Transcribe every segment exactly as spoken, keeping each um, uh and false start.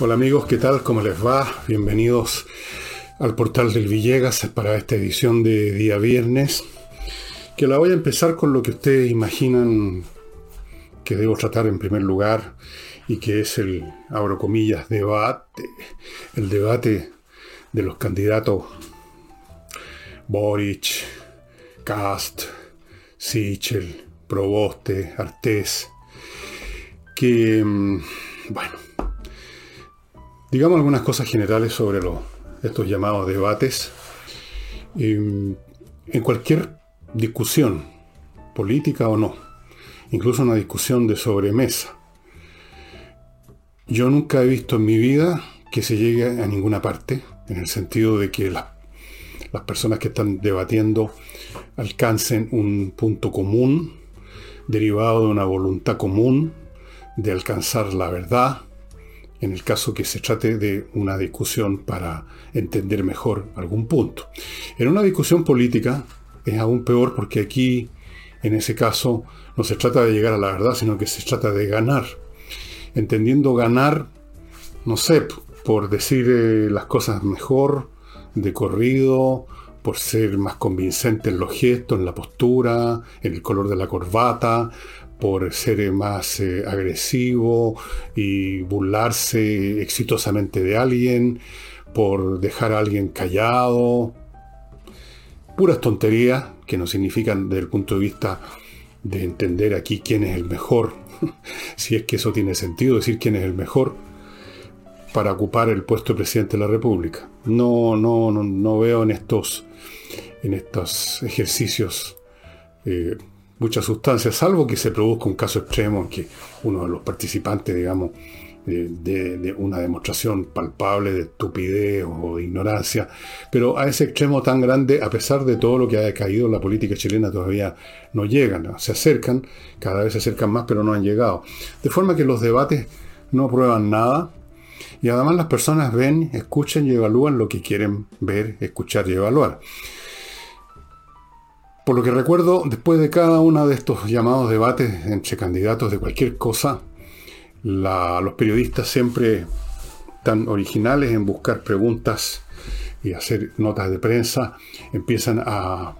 Hola amigos, ¿qué tal? ¿Cómo les va? Bienvenidos al portal del Villegas para esta edición de día viernes, que la voy a empezar con lo que ustedes imaginan que debo tratar en primer lugar, y que es el, abro comillas, debate, el debate de los candidatos Boric, Kast, Sichel, Proboste, Artés, que, bueno, digamos algunas cosas generales sobre los, estos llamados debates. Eh, en cualquier discusión, política o no, incluso una discusión de sobremesa, yo nunca he visto en mi vida que se llegue a ninguna parte, en el sentido de que la, las personas que están debatiendo alcancen un punto común, derivado de una voluntad común de alcanzar la verdad, en el caso que se trate de una discusión para entender mejor algún punto. En una discusión política es aún peor, porque aquí, en ese caso, no se trata de llegar a la verdad, sino que se trata de ganar. Entendiendo ganar, no sé, por decir eh, las cosas mejor, de corrido, por ser más convincente en los gestos, en la postura, en el color de la corbata, por ser más eh, agresivo y burlarse exitosamente de alguien, por dejar a alguien callado. Puras tonterías que no significan, desde el punto de vista de entender aquí quién es el mejor, si es que eso tiene sentido, decir quién es el mejor para ocupar el puesto de presidente de la República. No, no, no, no veo en estos, en estos ejercicios eh, mucha sustancia, salvo que se produzca un caso extremo en que uno de los participantes, digamos, de, de, de una demostración palpable de estupidez o de ignorancia, pero a ese extremo tan grande, a pesar de todo lo que haya caído en la política chilena, todavía no llegan, ¿no? Se acercan, cada vez se acercan más, pero no han llegado. De forma que los debates no prueban nada, y además las personas ven, escuchan y evalúan lo que quieren ver, escuchar y evaluar. Por lo que recuerdo, después de cada uno de estos llamados debates entre candidatos de cualquier cosa, la, los periodistas siempre tan originales en buscar preguntas y hacer notas de prensa, empiezan a,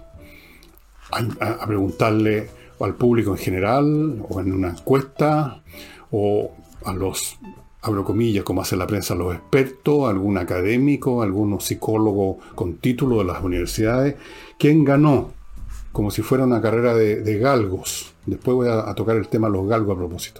a, a preguntarle al público en general, o en una encuesta, o a los, abro comillas, como hace la prensa, los expertos, algún académico, algún psicólogo con título de las universidades, ¿quién ganó? Como si fuera una carrera de, de galgos. Después voy a, a tocar el tema de los galgos a propósito.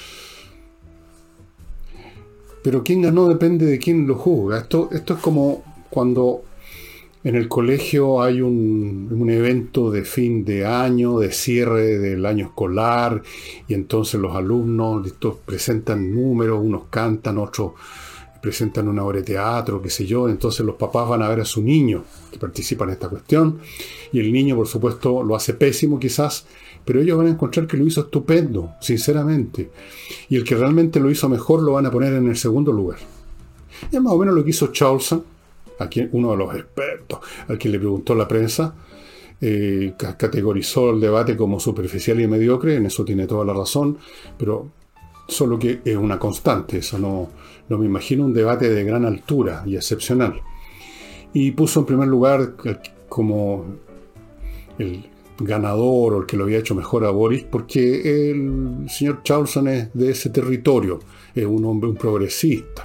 Pero quién ganó depende de quién lo juzga. Esto, esto es como cuando en el colegio hay un, un evento de fin de año, de cierre del año escolar, y entonces los alumnos estos presentan números, unos cantan, otros presentan una obra de teatro, qué sé yo. Entonces los papás van a ver a su niño que participa en esta cuestión, y el niño, por supuesto, lo hace pésimo quizás, pero ellos van a encontrar que lo hizo estupendo, sinceramente, y el que realmente lo hizo mejor lo van a poner en el segundo lugar. Y es más o menos lo que hizo Chausson, a quien, uno de los expertos, al que le preguntó la prensa, eh, categorizó el debate como superficial y mediocre. En eso tiene toda la razón, pero solo que es una constante, eso no, no me imagino un debate de gran altura y excepcional. Y puso en primer lugar como el ganador, o el que lo había hecho mejor, a Boris, porque el señor Chausson es de ese territorio, es un hombre, un progresista.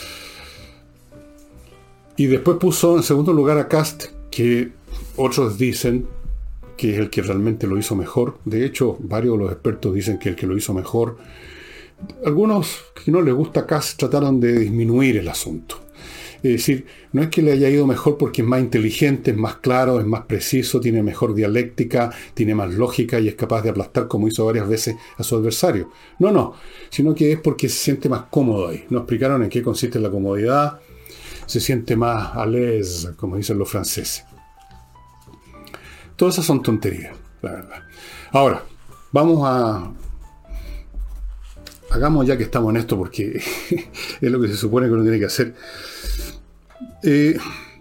Y después puso en segundo lugar a Kast, que otros dicen que es el que realmente lo hizo mejor. De hecho, varios de los expertos dicen que el que lo hizo mejor. Algunos que no les gusta Kast trataron de disminuir el asunto. Es decir, no es que le haya ido mejor porque es más inteligente, es más claro, es más preciso, tiene mejor dialéctica, tiene más lógica y es capaz de aplastar, como hizo varias veces, a su adversario. No, no, sino que es porque se siente más cómodo ahí. Nos explicaron en qué consiste la comodidad, se siente más à l'aise, como dicen los franceses. Todas esas son tonterías, la verdad. Ahora, vamos a... Hagamos ya que estamos en esto, porque es lo que se supone que uno tiene que hacer. Eh,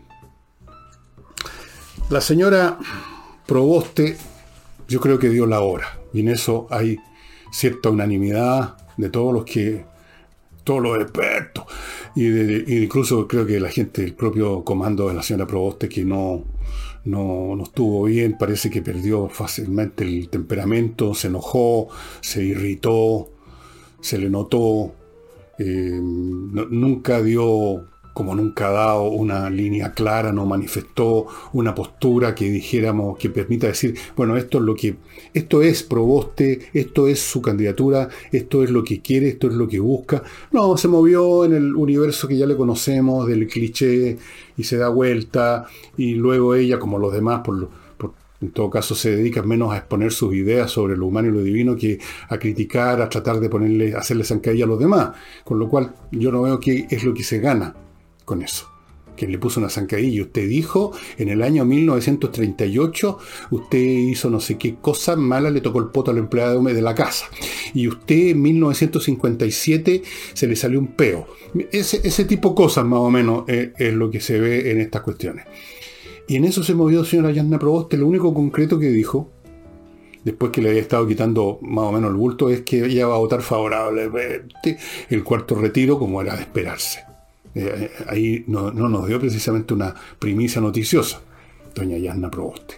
la señora Proboste, yo creo que dio la hora, y en eso hay cierta unanimidad de todos los que, todos los expertos. Y, de, y incluso creo que la gente, el propio comando de la señora Proboste, que no, no, no estuvo bien, parece que perdió fácilmente el temperamento, se enojó, se irritó, se le notó, eh, no, nunca dio, como nunca ha dado, una línea clara, no manifestó una postura que dijéramos, que permita decir, bueno, esto es lo que, esto es Proboste, esto es su candidatura, esto es lo que quiere, esto es lo que busca. No, se movió en el universo que ya le conocemos, del cliché, y se da vuelta, y luego ella, como los demás, por lo, por, en todo caso se dedica menos a exponer sus ideas sobre lo humano y lo divino que a criticar, a tratar de ponerle, hacerle zancadilla a los demás. Con lo cual, yo no veo qué es lo que se gana con eso. Que le puso una zancadilla. Usted dijo, en el año mil novecientos treinta y ocho, usted hizo no sé qué cosa mala, le tocó el poto al empleado de la casa. Y usted en mil novecientos cincuenta y siete se le salió un peo. Ese, ese tipo de cosas más o menos es, es lo que se ve en estas cuestiones. Y en eso se movió señora Yasna Proboste. Lo único concreto que dijo, después que le había estado quitando más o menos el bulto, es que ella va a votar favorablemente el cuarto retiro, como era de esperarse. Eh, ahí no, no nos dio precisamente una primicia noticiosa, doña Yasna Proboste.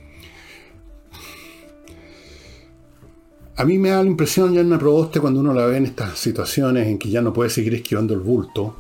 A mí me da la impresión, Yasna Proboste, cuando uno la ve en estas situaciones en que ya no puede seguir esquivando el bulto,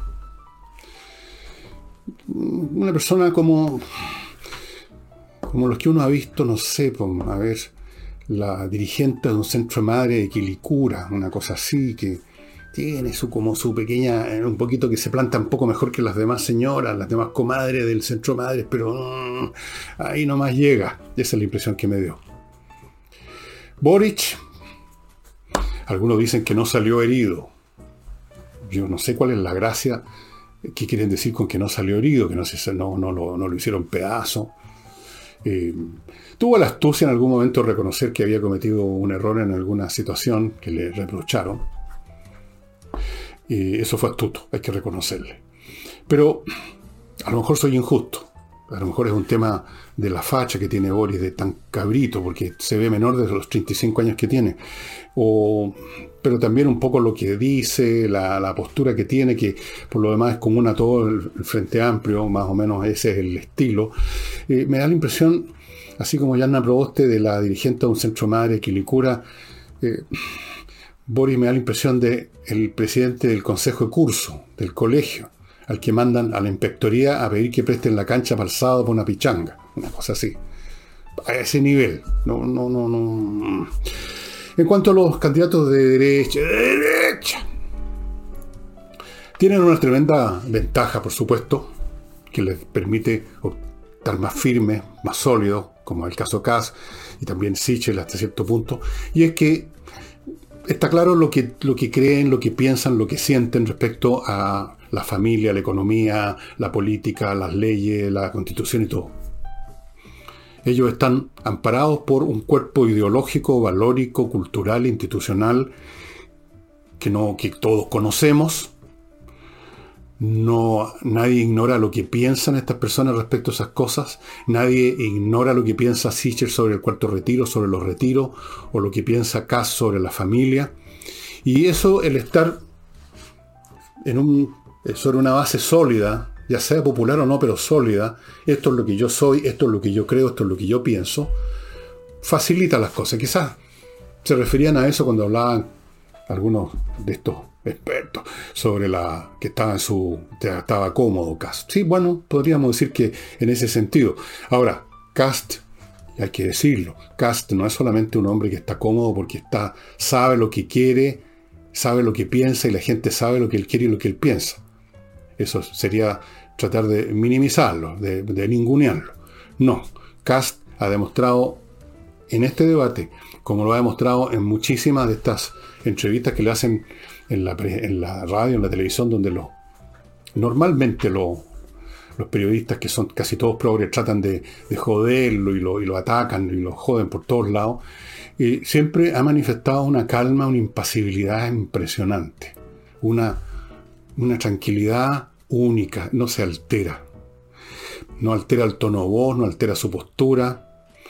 una persona como como los que uno ha visto, no sé, pues, a ver, la dirigente de un centro madre de Quilicura, una cosa así, que tiene su como su pequeña, un poquito que se planta un poco mejor que las demás señoras, las demás comadres del centro madres, pero mmm, ahí nomás llega. Esa es la impresión que me dio. Boric, algunos dicen que no salió herido. Yo no sé cuál es la gracia, qué quieren decir con que no salió herido, que no, se, no, no, lo, no lo hicieron pedazo. Eh, tuvo la astucia en algún momento de reconocer que había cometido un error en alguna situación que le reprocharon. Y eso fue astuto, hay que reconocerle. Pero a lo mejor soy injusto. A lo mejor es un tema de la facha que tiene Boris, de tan cabrito, porque se ve menor de los treinta y cinco años que tiene. O, pero también un poco lo que dice, la, la postura que tiene, que por lo demás es común a todo el, el Frente Amplio, más o menos ese es el estilo. Eh, me da la impresión, así como Yasna Proboste, de la dirigente de un centro madre, Quilicura, eh, Boris me da la impresión de el presidente del consejo de curso, del colegio, al que mandan a la inspectoría a pedir que presten la cancha para el sábado por una pichanga, una cosa así. A ese nivel. No, no, no, no. En cuanto a los candidatos de derecha, de derecha, tienen una tremenda ventaja, por supuesto, que les permite estar más firmes, más sólidos, como el caso Kast y también Sichel hasta cierto punto, y es que está claro lo que, lo que creen, lo que piensan, lo que sienten respecto a la familia, la economía, la política, las leyes, la constitución y todo. Ellos están amparados por un cuerpo ideológico, valórico, cultural, institucional, que, no, que todos conocemos. No, nadie ignora lo que piensan estas personas respecto a esas cosas. Nadie ignora lo que piensa Sichel sobre el cuarto retiro, sobre los retiros, o lo que piensa Kast sobre la familia. Y eso, el estar en un, sobre una base sólida, ya sea popular o no, pero sólida, esto es lo que yo soy, esto es lo que yo creo, esto es lo que yo pienso, facilita las cosas. Quizás se referían a eso cuando hablaban algunos de estos expertos sobre la que estaba en su estaba cómodo Kast. Sí, bueno, podríamos decir que en ese sentido. Ahora, Kast, hay que decirlo, Kast no es solamente un hombre que está cómodo porque está, sabe lo que quiere, sabe lo que piensa y la gente sabe lo que él quiere y lo que él piensa. Eso sería tratar de minimizarlo, de, de ningunearlo. No, Kast ha demostrado en este debate, como lo ha demostrado en muchísimas de estas entrevistas que le hacen en la, en la radio, en la televisión, donde lo, normalmente lo, los periodistas, que son casi todos progres, tratan de, de joderlo y lo, y lo atacan y lo joden por todos lados. Y siempre ha manifestado una calma, una impasibilidad impresionante, una, una tranquilidad única, no se altera, no altera el tono de voz, no altera su postura.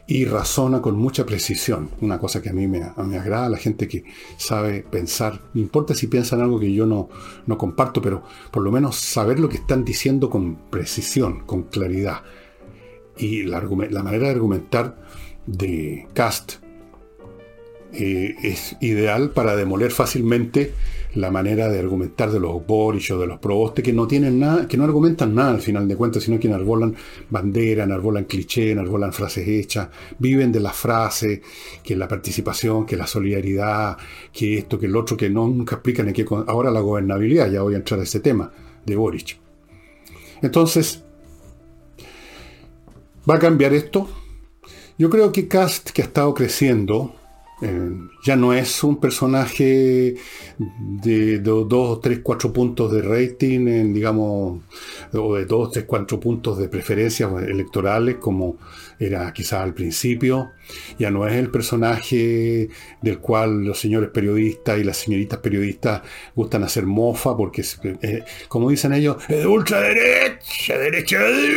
y razona con mucha precisión. Una cosa que a mí me, a mí me agrada, la gente que sabe pensar. No importa si piensan algo que yo no, no comparto, pero por lo menos saber lo que están diciendo con precisión, con claridad. Y la, la manera de argumentar de Kast eh, es ideal para demoler fácilmente la manera de argumentar de los Boric o de los Proboste, que no tienen nada, que no argumentan nada al final de cuentas, sino que enarbolan bandera, enarbolan cliché, enarbolan frases hechas, viven de las frases, que la participación, que la solidaridad, que esto, que el otro, que no, nunca explican en qué. Ahora la gobernabilidad, ya voy a entrar a ese tema de Boric. Entonces, ¿va a cambiar esto? Yo creo que Kast, que ha estado creciendo, Eh, ya no es un personaje de dos, tres, cuatro puntos de rating, en, digamos, o de dos, tres, cuatro puntos de preferencias electorales, como era quizás al principio. Ya no es el personaje del cual los señores periodistas y las señoritas periodistas gustan hacer mofa, porque, eh, como dicen ellos, es de ultraderecha, derecha.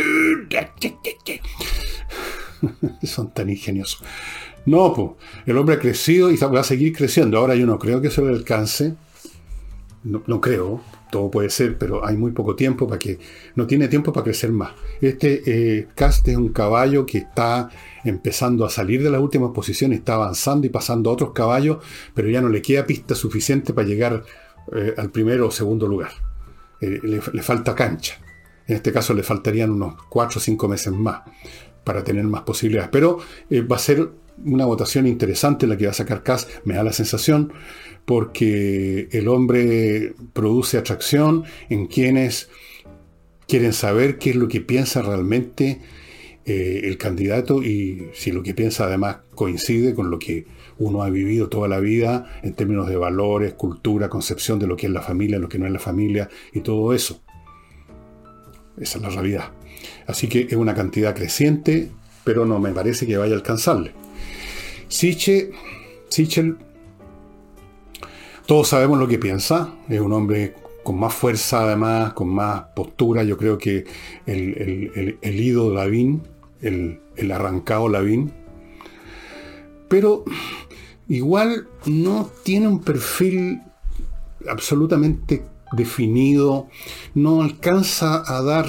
Son tan ingeniosos. No, pues, el hombre ha crecido y va a seguir creciendo. Ahora yo no creo que eso le alcance. No, no creo, todo puede ser, pero hay muy poco tiempo para que... No tiene tiempo para crecer más. Este eh, Kast es un caballo que está empezando a salir de las últimas posiciones, está avanzando y pasando a otros caballos, pero ya no le queda pista suficiente para llegar eh, al primero o segundo lugar. Eh, le, le falta cancha. En este caso le faltarían unos cuatro o cinco meses más para tener más posibilidades. Pero eh, va a ser una votación interesante la que va a sacar Kast, me da la sensación, porque el hombre produce atracción en quienes quieren saber qué es lo que piensa realmente eh, el candidato, y si lo que piensa además coincide con lo que uno ha vivido toda la vida en términos de valores, cultura, concepción de lo que es la familia, lo que no es la familia y todo eso. Esa es la realidad. Así que es una cantidad creciente, pero no me parece que vaya a alcanzarle. Sichel, Sichel, todos sabemos lo que piensa, es un hombre con más fuerza además, con más postura. Yo creo que el, el, el, el ido Lavín, el, el arrancado Lavín, pero igual no tiene un perfil absolutamente definido, no alcanza a dar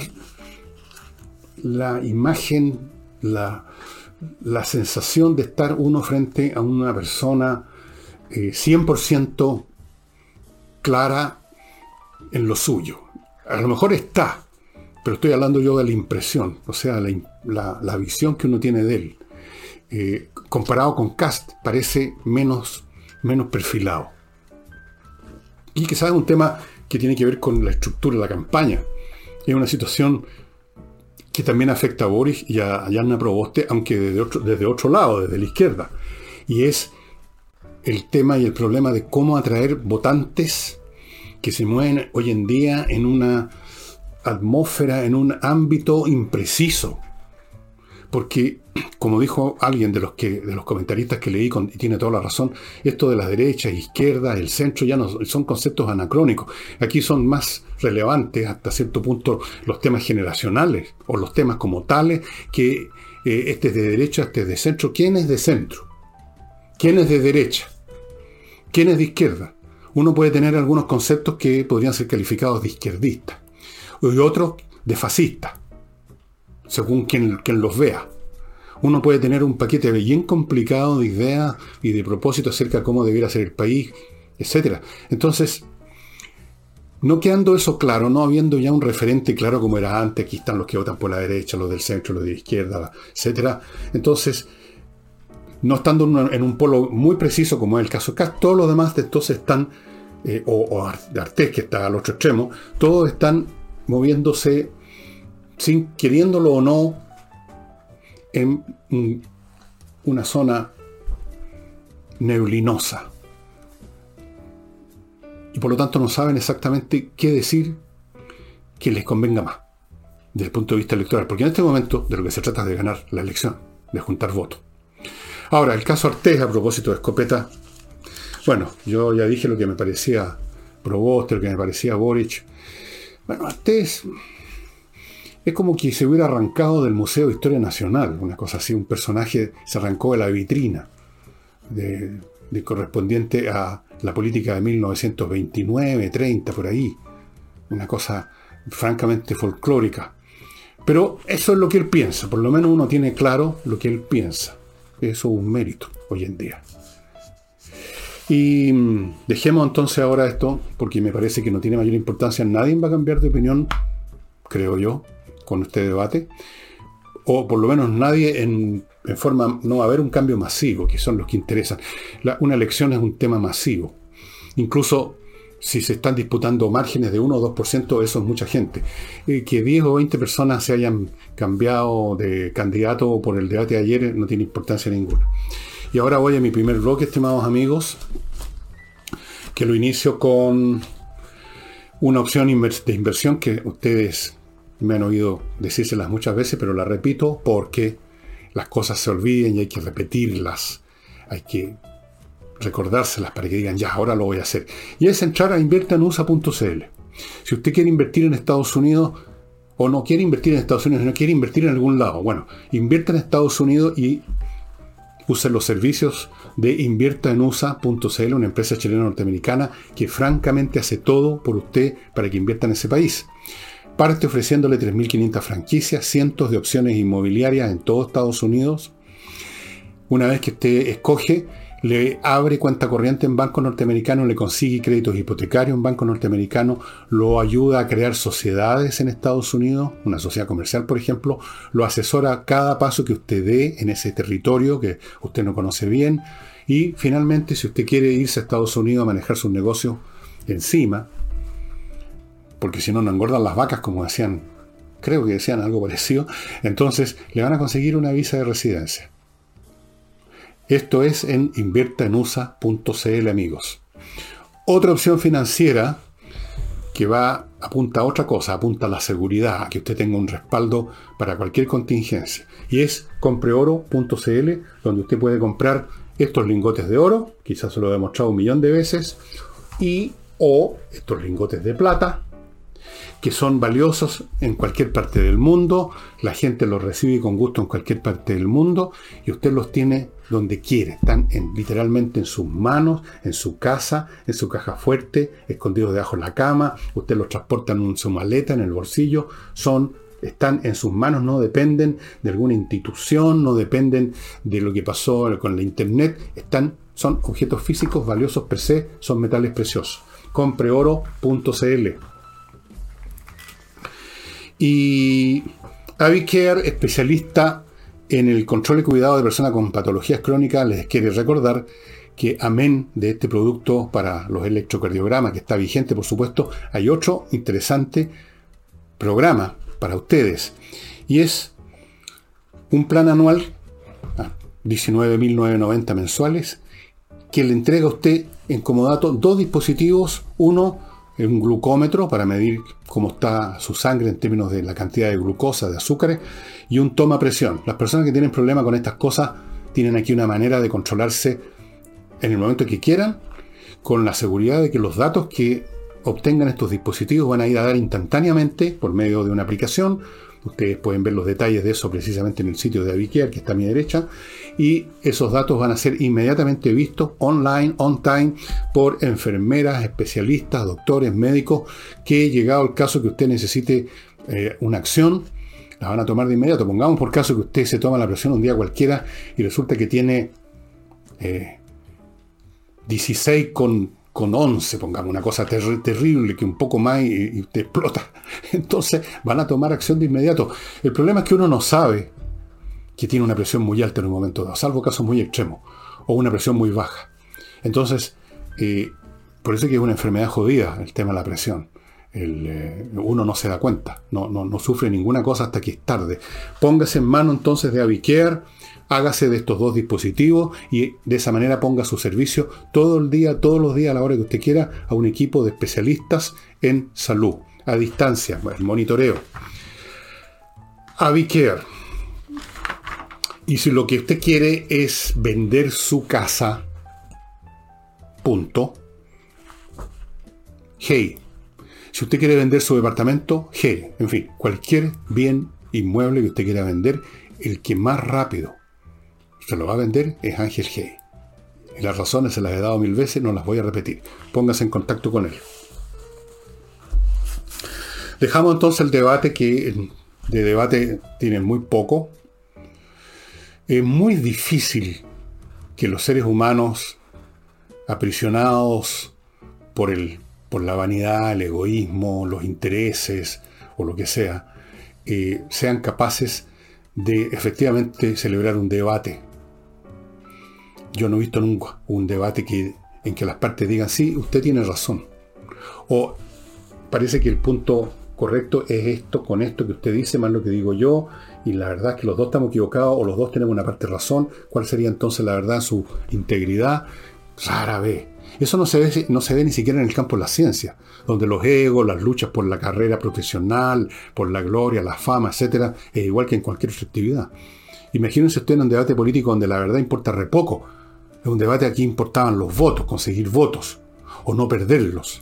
la imagen, la... la sensación de estar uno frente a una persona eh, cien por ciento clara en lo suyo. A lo mejor está, pero estoy hablando yo de la impresión, o sea, la, la, la visión que uno tiene de él. Eh, comparado con Kast, parece menos, menos perfilado. Y quizás es un tema que tiene que ver con la estructura de la campaña. Es una situación que también afecta a Boric y a Jana Proboste, aunque desde otro, desde otro lado, desde la izquierda. Y es el tema y el problema de cómo atraer votantes que se mueven hoy en día en una atmósfera, en un ámbito impreciso. Porque, como dijo alguien de los, que, de los comentaristas que leí, con, y tiene toda la razón, esto de las derechas, izquierdas, el centro, ya no son conceptos anacrónicos. Aquí son más relevantes hasta cierto punto los temas generacionales o los temas como tales, que eh, este es de derecha, este es de centro. ¿Quién es de centro? ¿Quién es de derecha? ¿Quién es de izquierda? Uno puede tener algunos conceptos que podrían ser calificados de izquierdistas y otros de fascistas, según quien, quien los vea. Uno puede tener un paquete bien complicado de ideas y de propósitos acerca de cómo debiera ser el país, etcétera. Entonces, no quedando eso claro, no habiendo ya un referente claro como era antes, aquí están los que votan por la derecha, los del centro, los de la izquierda, etcétera. Entonces, no estando en un polo muy preciso como es el caso de Kast, todos los demás de entonces están, eh, o, o Artés, que está al otro extremo, todos están moviéndose, sin queriéndolo o no, en una zona neblinosa. Y por lo tanto no saben exactamente qué decir que les convenga más desde el punto de vista electoral. Porque en este momento de lo que se trata es de ganar la elección, de juntar votos. Ahora, el caso Artés, a propósito de Escopeta, bueno, yo ya dije lo que me parecía Proboste, lo que me parecía Boric. Bueno, Artés Es como que se hubiera arrancado del Museo de Historia Nacional, una cosa así, un personaje se arrancó de la vitrina, de, de correspondiente a la política de mil novecientos veintinueve, treinta, por ahí. Una cosa francamente folclórica. Pero eso es lo que él piensa, por lo menos uno tiene claro lo que él piensa. Eso es un mérito hoy en día. Y dejemos entonces ahora esto, porque me parece que no tiene mayor importancia. Nadie va a cambiar de opinión, creo yo, con este debate. O por lo menos nadie en, en forma... No va a haber un cambio masivo, que son los que interesan. La, una elección es un tema masivo. Incluso si se están disputando márgenes de uno o dos por ciento, eso es mucha gente. Eh, que diez o veinte personas se hayan cambiado de candidato por el debate de ayer no tiene importancia ninguna. Y ahora voy a mi primer bloque, estimados amigos, que lo inicio con una opción de inversión que ustedes me han oído decírselas muchas veces, pero la repito porque las cosas se olviden y hay que repetirlas. Hay que recordárselas para que digan, ya, ahora lo voy a hacer. Y es entrar a invierta en u s a punto c l. Si usted quiere invertir en Estados Unidos, o no quiere invertir en Estados Unidos, no quiere invertir en algún lado, bueno, invierta en Estados Unidos y use los servicios de invierta en u s a punto c l, una empresa chilena norteamericana que francamente hace todo por usted para que invierta en ese país. Parte ofreciéndole tres mil quinientas franquicias, cientos de opciones inmobiliarias en todo Estados Unidos. Una vez que usted escoge, le abre cuenta corriente en banco norteamericano, le consigue créditos hipotecarios en banco norteamericano, lo ayuda a crear sociedades en Estados Unidos, una sociedad comercial, por ejemplo, lo asesora a cada paso que usted dé en ese territorio que usted no conoce bien. Y finalmente, si usted quiere irse a Estados Unidos a manejar sus negocios encima, porque si no, no engordan las vacas, como decían, creo que decían algo parecido, entonces le van a conseguir una visa de residencia. Esto es en invierta en u s a punto c l, amigos. Otra opción financiera que va, apunta a otra cosa, apunta a la seguridad, a que usted tenga un respaldo para cualquier contingencia. Y es compreoro punto c l, donde usted puede comprar estos lingotes de oro, quizás se lo he demostrado un millón de veces, y o estos lingotes de plata, que son valiosos en cualquier parte del mundo, la gente los recibe con gusto en cualquier parte del mundo, y usted los tiene donde quiere, están en, literalmente en sus manos, en su casa, en su caja fuerte, escondidos debajo de la cama, usted los transporta en su maleta, en el bolsillo, son, están en sus manos, no dependen de alguna institución, no dependen de lo que pasó con la internet, están, son objetos físicos valiosos per se, son metales preciosos. compreoro punto c l. Y Avicare, especialista en el control y cuidado de personas con patologías crónicas, les quiere recordar que amén de este producto para los electrocardiogramas, que está vigente por supuesto, hay otro interesante programa para ustedes, y es un plan anual a diecinueve mil novecientos noventa mensuales, que le entrega a usted en comodato dos dispositivos, uno un glucómetro para medir cómo está su sangre en términos de la cantidad de glucosa, de azúcares, y un toma presión. Las personas que tienen problemas con estas cosas tienen aquí una manera de controlarse en el momento que quieran, con la seguridad de que los datos que obtengan estos dispositivos van a ir a dar instantáneamente por medio de una aplicación. Ustedes pueden ver los detalles de eso precisamente en el sitio de Avicare, que está a mi derecha, y esos datos van a ser inmediatamente vistos online, on time, por enfermeras, especialistas, doctores, médicos, que llegado el caso que usted necesite eh, una acción, la van a tomar de inmediato. Pongamos por caso que usted se toma la presión un día cualquiera y resulta que tiene eh, dieciséis con con once, pongamos una cosa ter- terrible, que un poco más y, y te explota. Entonces van a tomar acción de inmediato. El problema es que uno no sabe que tiene una presión muy alta en un momento dado, salvo casos muy extremos, o una presión muy baja. Entonces, eh, por eso es que es una enfermedad jodida el tema de la presión. El, eh, uno no se da cuenta, no, no, no sufre ninguna cosa hasta que es tarde. Póngase en mano entonces de Avicare, hágase de estos dos dispositivos y de esa manera ponga a su servicio todo el día, todos los días, a la hora que usted quiera, a un equipo de especialistas en salud, a distancia, el monitoreo. Avicare. Y si lo que usted quiere es vender su casa, punto. Hey, Si usted quiere vender su departamento, G. En fin, cualquier bien inmueble que usted quiera vender, el que más rápido se lo va a vender es Ángel G. Y las razones se las he dado mil veces, no las voy a repetir. Póngase en contacto con él. Dejamos entonces el debate, que de debate tienen muy poco. Es muy difícil que los seres humanos, aprisionados por el, por la vanidad, el egoísmo, los intereses o lo que sea, eh, sean capaces de efectivamente celebrar un debate. Yo no he visto nunca un debate que, en que las partes digan, sí, usted tiene razón. O parece que el punto correcto es esto, con esto que usted dice, más lo que digo yo, y la verdad es que los dos estamos equivocados, o los dos tenemos una parte de razón. ¿Cuál sería entonces la verdad, su integridad? Rara vez. Eso no se ve, no se ve ni siquiera en el campo de la ciencia, donde los egos, las luchas por la carrera profesional, por la gloria, la fama, etcétera, es igual que en cualquier otra actividad. Imagínense usted en un debate político donde la verdad importa re poco. Es un debate aquí importaban los votos, conseguir votos, o no perderlos.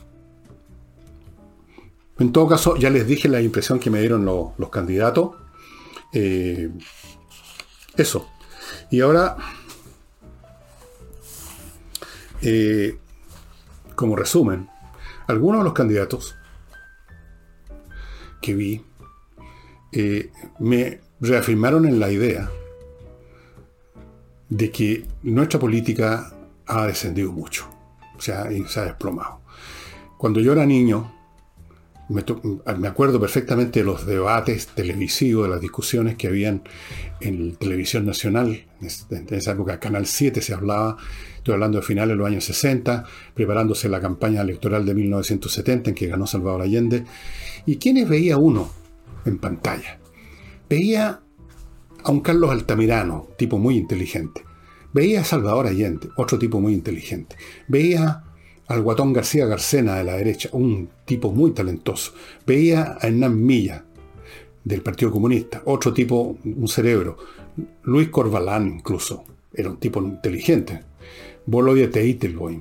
En todo caso, ya les dije la impresión que me dieron los, los candidatos. Eh, eso. Y ahora, eh, como resumen, algunos de los candidatos que vi eh, me reafirmaron en la idea de que nuestra política ha descendido mucho. O sea, se ha desplomado. Cuando yo era niño, Me, to- me acuerdo perfectamente de los debates televisivos, de las discusiones que habían en televisión nacional. En esa época, Canal siete se hablaba, estoy hablando de finales de los años sesenta, preparándose la campaña electoral de mil novecientos setenta, en que ganó Salvador Allende. ¿Y quiénes veía uno en pantalla? Veía a un Carlos Altamirano, tipo muy inteligente. Veía a Salvador Allende, otro tipo muy inteligente. Veía al Guatón García Garcena de la derecha, un tipo muy talentoso. Veía a Hernán Milla, del Partido Comunista, otro tipo, un cerebro. Luis Corvalán, incluso, era un tipo inteligente. Volodya Teitelboim,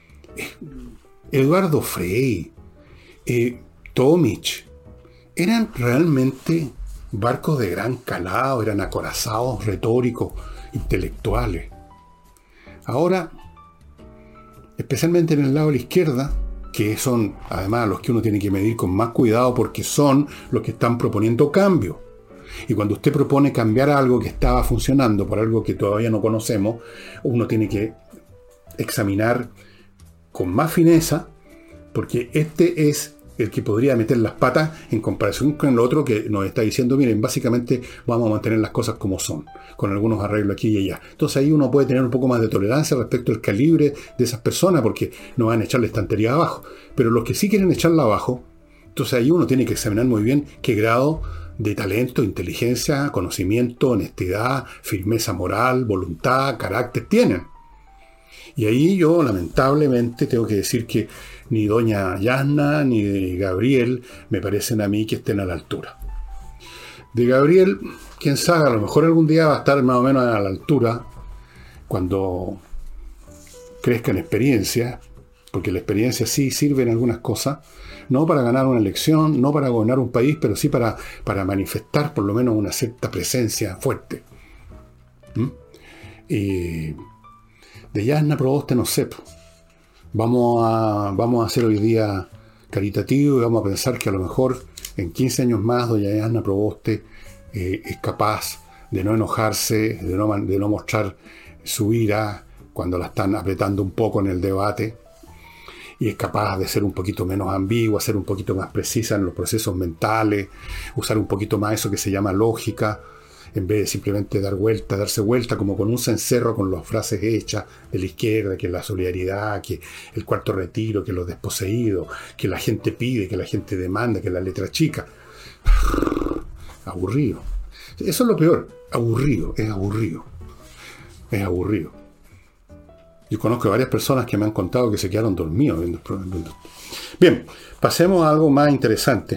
Eduardo Frei, eh, Tomic, eran realmente barcos de gran calado, eran acorazados, retóricos, intelectuales. Ahora, especialmente en el lado de la izquierda, que son además los que uno tiene que medir con más cuidado porque son los que están proponiendo cambio. Y cuando usted propone cambiar algo que estaba funcionando por algo que todavía no conocemos, uno tiene que examinar con más fineza, porque este es el que podría meter las patas en comparación con el otro que nos está diciendo, miren, básicamente vamos a mantener las cosas como son, con algunos arreglos aquí y allá. Entonces ahí uno puede tener un poco más de tolerancia respecto al calibre de esas personas, porque no van a echar la estantería abajo. Pero los que sí quieren echarla abajo, entonces ahí uno tiene que examinar muy bien qué grado de talento, inteligencia, conocimiento, honestidad, firmeza moral, voluntad, carácter tienen. Y ahí yo, lamentablemente, tengo que decir que ni doña Yasna ni Gabriel me parecen a mí que estén a la altura. De Gabriel, quién sabe, a lo mejor algún día va a estar más o menos a la altura cuando crezca en experiencia, porque la experiencia sí sirve en algunas cosas, no para ganar una elección, no para gobernar un país, pero sí para, para manifestar por lo menos una cierta presencia fuerte. ¿Mm? Y de Yasna Proboste no sé. Vamos a, vamos a hacer hoy día caritativo y vamos a pensar que a lo mejor en quince años más doña Yasna Proboste eh, es capaz de no enojarse, de no, de no mostrar su ira cuando la están apretando un poco en el debate, y es capaz de ser un poquito menos ambigua, ser un poquito más precisa en los procesos mentales, usar un poquito más eso que se llama lógica, en vez de simplemente dar vuelta, darse vuelta como con un cencerro con las frases hechas de la izquierda, que la solidaridad, que el cuarto retiro, que los desposeídos, que la gente pide, que la gente demanda, que la letra chica. Aburrido. Eso es lo peor. Aburrido. Es aburrido. Es aburrido. Yo conozco a varias personas que me han contado que se quedaron dormidos viendo el programa. Bien, pasemos a algo más interesante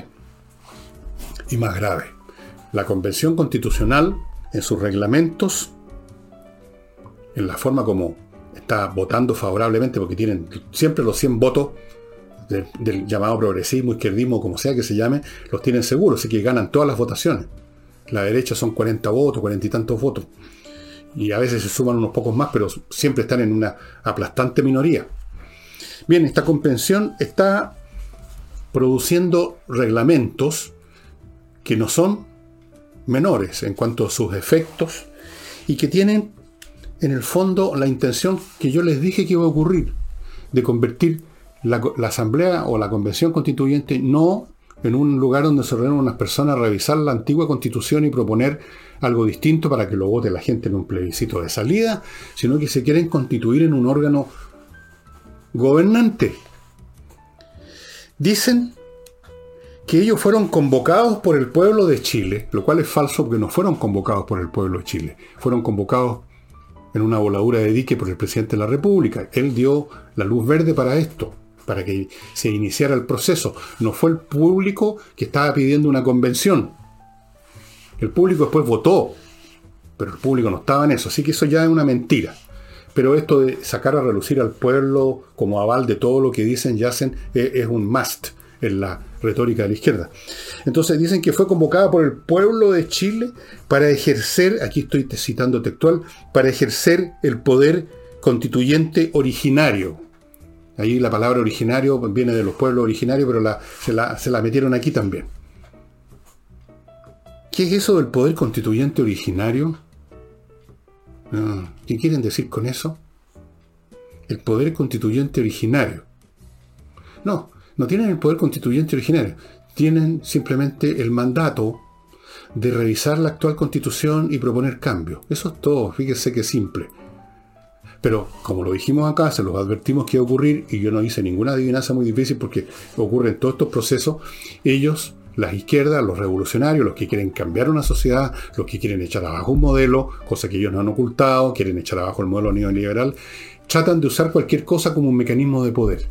y más grave. La Convención Constitucional, en sus reglamentos, en la forma como está votando favorablemente, porque tienen siempre los cien votos del, del llamado progresismo, izquierdismo, como sea que se llame, los tienen seguros, así que ganan todas las votaciones. La derecha son cuarenta votos, cuarenta y tantos votos. Y a veces se suman unos pocos más, pero siempre están en una aplastante minoría. Bien, esta convención está produciendo reglamentos que no son menores en cuanto a sus efectos y que tienen en el fondo la intención que yo les dije que iba a ocurrir, de convertir la, la asamblea o la convención constituyente no en un lugar donde se reúnen unas personas a revisar la antigua constitución y proponer algo distinto para que lo vote la gente en un plebiscito de salida, sino que se quieren constituir en un órgano gobernante. Dicen que ellos fueron convocados por el pueblo de Chile, lo cual es falso porque no fueron convocados por el pueblo de Chile, fueron convocados en una voladura de dique por el presidente de la República. Él dio la luz verde para esto, para que se iniciara el proceso. No fue el público que estaba pidiendo una convención. El público después votó, pero el público no estaba en eso, así que eso ya es una mentira. Pero esto de sacar a relucir al pueblo como aval de todo lo que dicen y hacen es, es un must en la retórica de la izquierda. Entonces dicen que fue convocada por el pueblo de Chile para ejercer, aquí estoy citando textual, para ejercer el poder constituyente originario. Ahí la palabra originario viene de los pueblos originarios, pero la, se, la, se la metieron aquí también. ¿Qué es eso del poder constituyente originario? ¿Qué quieren decir con eso? El poder constituyente originario. No, no tienen el poder constituyente originario. Tienen simplemente el mandato de revisar la actual constitución y proponer cambios. Eso es todo, fíjese que es simple. Pero, como lo dijimos acá, se los advertimos que iba a ocurrir, y yo no hice ninguna adivinanza muy difícil porque ocurren todos estos procesos. Ellos, las izquierdas, los revolucionarios, los que quieren cambiar una sociedad, los que quieren echar abajo un modelo, cosa que ellos no han ocultado, quieren echar abajo el modelo neoliberal, tratan de usar cualquier cosa como un mecanismo de poder.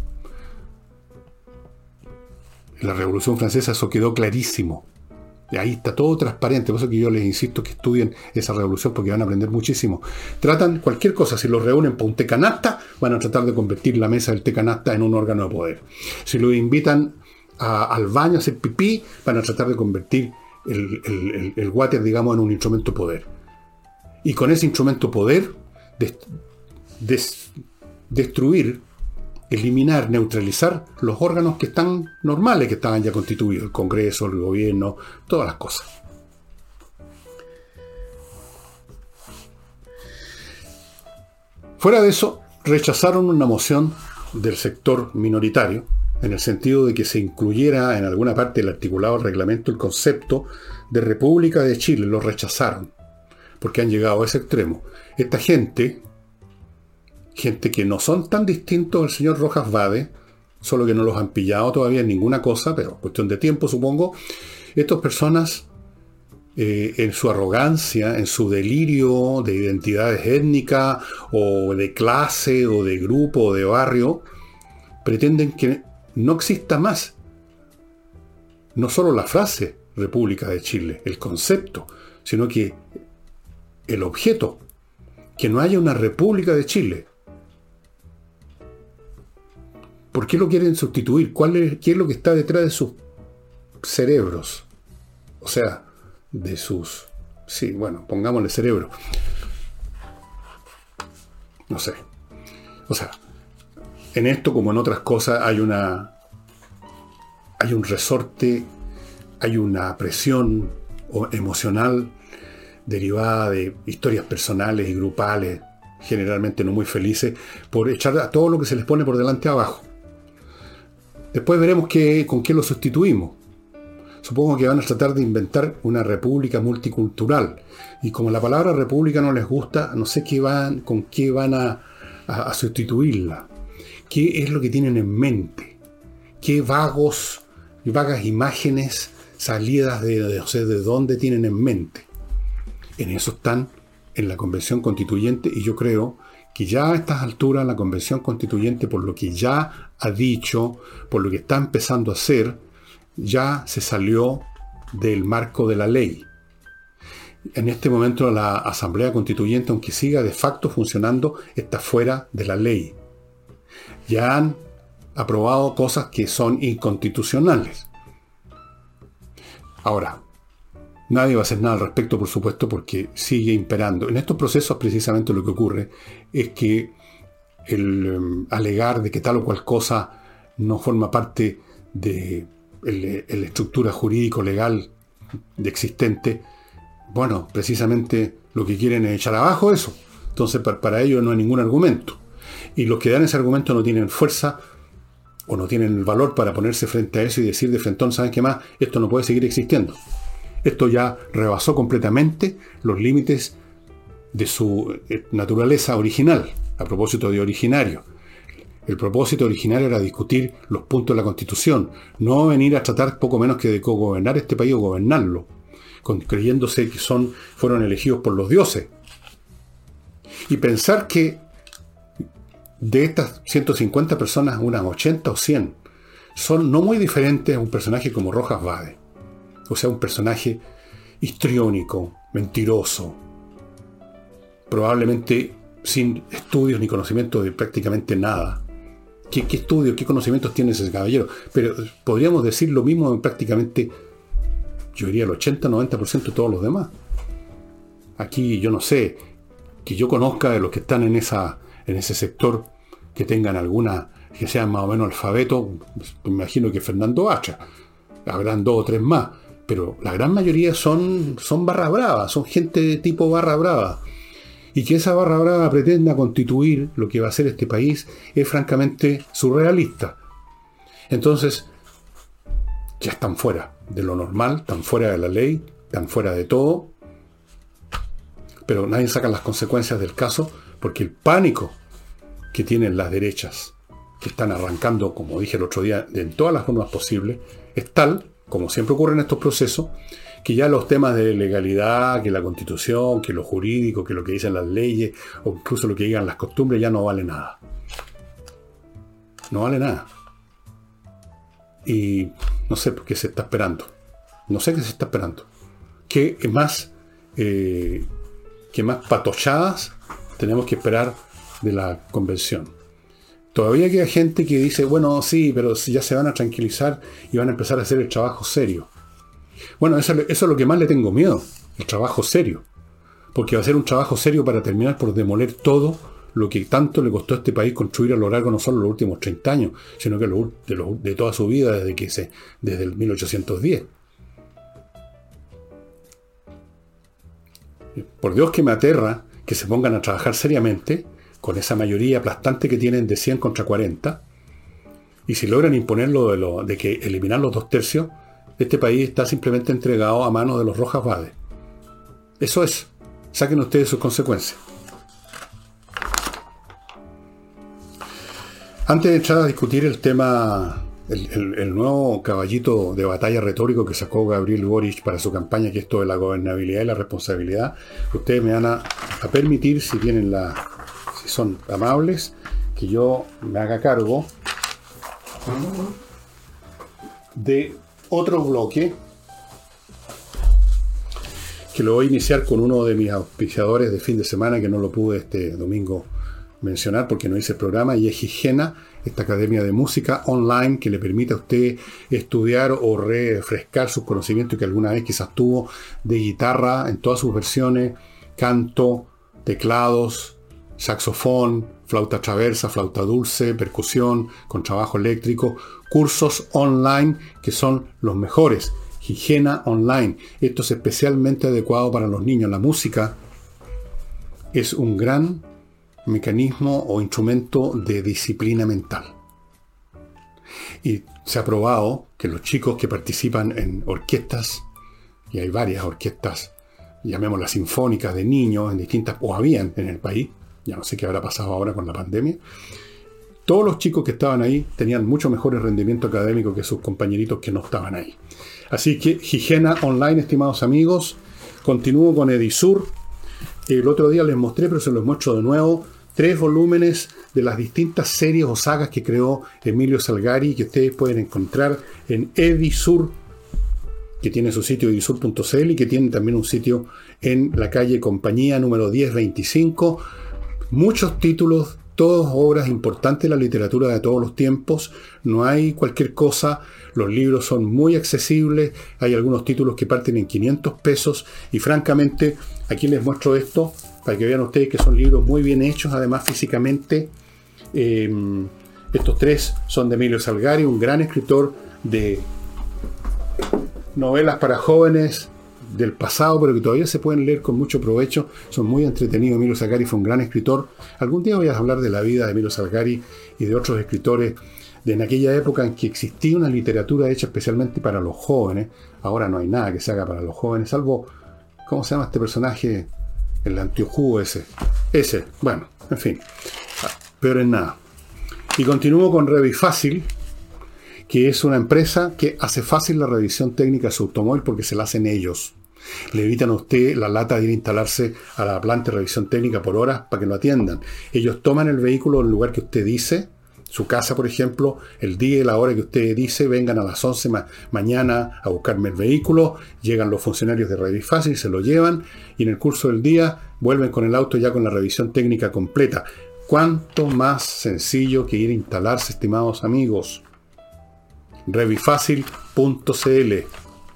En la Revolución Francesa eso quedó clarísimo. Y ahí está todo transparente, por eso que yo les insisto que estudien esa revolución porque van a aprender muchísimo. Tratan cualquier cosa, si los reúnen para un té canasta, van a tratar de convertir la mesa del té canasta en un órgano de poder. Si lo invitan a, al baño a hacer pipí, van a tratar de convertir el, el, el, el water, digamos, en un instrumento de poder. Y con ese instrumento de poder, des, des, destruir, eliminar, neutralizar los órganos que están normales, que estaban ya constituidos, el Congreso, el gobierno, todas las cosas. Fuera de eso, rechazaron una moción del sector minoritario, en el sentido de que se incluyera en alguna parte del articulado del reglamento el concepto de República de Chile. Lo rechazaron, porque han llegado a ese extremo. Esta gente... gente que no son tan distintos al señor Rojas Vade, solo que no los han pillado todavía en ninguna cosa, pero cuestión de tiempo, supongo. Estas personas, eh, en su arrogancia, en su delirio de identidades étnicas, o de clase, o de grupo, o de barrio, pretenden que no exista más. No solo la frase República de Chile, el concepto, sino que el objeto, que no haya una República de Chile. ¿Por qué lo quieren sustituir? ¿Cuál es, qué es lo que está detrás de sus cerebros? O sea, de sus... Sí, bueno, pongámosle cerebro. No sé. O sea, en esto como en otras cosas hay una... hay un resorte, hay una presión emocional derivada de historias personales y grupales, generalmente no muy felices, por echar a todo lo que se les pone por delante abajo. Después veremos qué, con qué lo sustituimos. Supongo que van a tratar de inventar una república multicultural. Y como la palabra república no les gusta, no sé qué van, con qué van a, a, a sustituirla. ¿Qué es lo que tienen en mente? ¿Qué vagos, vagas imágenes salidas de, de no sé de dónde tienen en mente? En eso están en la Convención Constituyente, y yo creo que ya a estas alturas la Convención Constituyente, por lo que ya ha dicho, por lo que está empezando a hacer, ya se salió del marco de la ley. En este momento la Asamblea Constituyente, aunque siga de facto funcionando, está fuera de la ley. Ya han aprobado cosas que son inconstitucionales. Ahora, nadie va a hacer nada al respecto, por supuesto, porque sigue imperando. En estos procesos, precisamente lo que ocurre es que el um, alegar de que tal o cual cosa no forma parte de el, el estructura jurídico-legal de existente, bueno, precisamente lo que quieren es echar abajo eso. Entonces, para, para ellos no hay ningún argumento. Y los que dan ese argumento no tienen fuerza o no tienen el valor para ponerse frente a eso y decir de frentón, ¿saben qué más? Esto no puede seguir existiendo. Esto ya rebasó completamente los límites de su naturaleza original, a propósito de originario. El propósito originario era discutir los puntos de la Constitución, no venir a tratar poco menos que de gobernar este país o gobernarlo, con, creyéndose que son, fueron elegidos por los dioses. Y pensar que de estas ciento cincuenta personas, unas ochenta o cien, son no muy diferentes a un personaje como Rojas Vade. O sea, un personaje histriónico, mentiroso, probablemente sin estudios ni conocimientos de prácticamente nada. ¿Qué, qué estudios, qué conocimientos tiene ese caballero? Pero podríamos decir lo mismo en prácticamente, yo diría el ochenta a noventa por ciento de todos los demás. Aquí yo no sé, que yo conozca de los que están en, esa, en ese sector, que tengan alguna, que sean más o menos alfabeto, me imagino que Fernando Hacha, habrán dos o tres más, pero la gran mayoría son, son barra brava, son gente de tipo barra brava. Y que esa barra brava pretenda constituir lo que va a ser este país es francamente surrealista. Entonces, ya están fuera de lo normal, están fuera de la ley, están fuera de todo, pero nadie saca las consecuencias del caso, porque el pánico que tienen las derechas, que están arrancando, como dije el otro día, de en todas las formas posibles, es tal, como siempre ocurre en estos procesos, que ya los temas de legalidad, que la Constitución, que lo jurídico, que lo que dicen las leyes, o incluso lo que digan las costumbres, ya no vale nada. No vale nada. Y no sé por qué se está esperando. No sé qué se está esperando. ¿Qué más, eh, qué más patochadas tenemos que esperar de la convención? Todavía queda gente que dice, bueno, sí, pero ya se van a tranquilizar y van a empezar a hacer el trabajo serio. Bueno, eso, eso es lo que más le tengo miedo, el trabajo serio. Porque va a ser un trabajo serio para terminar por demoler todo lo que tanto le costó a este país construir a lo largo no solo los últimos treinta años, sino que lo, de, lo, de toda su vida desde, que se, desde el mil ochocientos diez. Por Dios que me aterra que se pongan a trabajar seriamente con esa mayoría aplastante que tienen de cien contra cuarenta, y si logran imponerlo de, lo, de que eliminar los dos tercios, este país está simplemente entregado a manos de los Rojas Vade. Eso es. Saquen ustedes sus consecuencias. Antes de entrar a discutir el tema, el, el, el nuevo caballito de batalla retórico que sacó Gabriel Boric para su campaña, que es esto de la gobernabilidad y la responsabilidad, ustedes me van a, a permitir, si tienen la, si son amables, que yo me haga cargo de otro bloque que lo voy a iniciar con uno de mis auspiciadores de fin de semana, que no lo pude este domingo mencionar porque no hice el programa, y es Higiena, esta academia de música online que le permite a usted estudiar o refrescar sus conocimientos que alguna vez quizás tuvo de guitarra en todas sus versiones, canto, teclados, saxofón, flauta traversa, flauta dulce, percusión, con trabajo eléctrico, cursos online que son los mejores. Higiena Online. Esto es especialmente adecuado para los niños. La música es un gran mecanismo o instrumento de disciplina mental. Y se ha probado que los chicos que participan en orquestas, y hay varias orquestas, llamémoslas sinfónicas de niños en distintas, o habían en el país, ya no sé qué habrá pasado ahora con la pandemia, todos los chicos que estaban ahí tenían mucho mejores rendimiento académico que sus compañeritos que no estaban ahí. Así que Higiena Online, estimados amigos. Continúo con Edisur. El otro día les mostré, pero se los muestro de nuevo, tres volúmenes de las distintas series o sagas que creó Emilio Salgari, que ustedes pueden encontrar en Edisur, que tiene su sitio edisur punto c l y que tiene también un sitio en la calle Compañía número diez veinticinco. Muchos títulos todas obras importantes de la literatura de todos los tiempos, no hay cualquier cosa, los libros son muy accesibles, hay algunos títulos que parten en quinientos pesos, y francamente, aquí les muestro esto, para que vean ustedes que son libros muy bien hechos, además físicamente. Eh, estos tres son de Emilio Salgari, un gran escritor de novelas para jóvenes del pasado, pero que todavía se pueden leer con mucho provecho, son muy entretenidos. Emilio Salgari fue un gran escritor. Algún día voy a hablar de la vida de Emilio Salgari y de otros escritores de en aquella época en que existía una literatura hecha especialmente para los jóvenes. Ahora no hay nada que se haga para los jóvenes, salvo, ¿cómo se llama este personaje? El antiojugo ese. Ese, bueno, en fin, peor en nada. Y continúo con Revifácil, que es una empresa que hace fácil la revisión técnica de su automóvil porque se la hacen ellos. Le evitan a usted la lata de ir a instalarse a la planta de revisión técnica por horas para que lo atiendan. Ellos toman el vehículo en el lugar que usted dice, su casa por ejemplo, el día y la hora que usted dice, vengan a las once ma- mañana a buscarme el vehículo, llegan los funcionarios de Revifácil y se lo llevan, y en el curso del día vuelven con el auto ya con la revisión técnica completa. ¿Cuánto más sencillo que ir a instalarse, estimados amigos? Revifácil punto c l.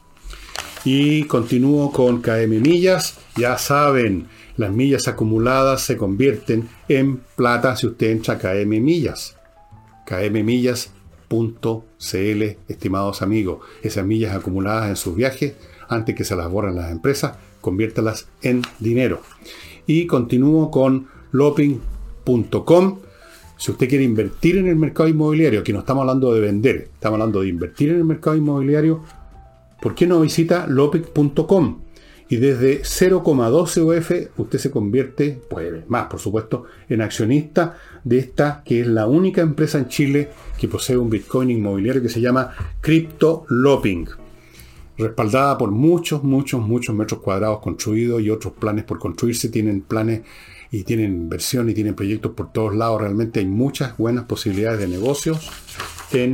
Y continúo con K M Millas. Ya saben, las millas acumuladas se convierten en plata si usted entra a K M Millas. K M millas punto c l, estimados amigos. Esas millas acumuladas en sus viajes, antes que se las borren las empresas, conviértalas en dinero. Y continúo con loping punto com. Si usted quiere invertir en el mercado inmobiliario, aquí no estamos hablando de vender, estamos hablando de invertir en el mercado inmobiliario, ¿por qué no visita lopic punto com? Y desde cero coma doce U F usted se convierte, puede más por supuesto, en accionista de esta, que es la única empresa en Chile que posee un Bitcoin inmobiliario que se llama CryptoLoping, respaldada por muchos, muchos, muchos metros cuadrados construidos y otros planes por construirse. Tienen planes y tienen inversión y tienen proyectos por todos lados. Realmente hay muchas buenas posibilidades de negocios en...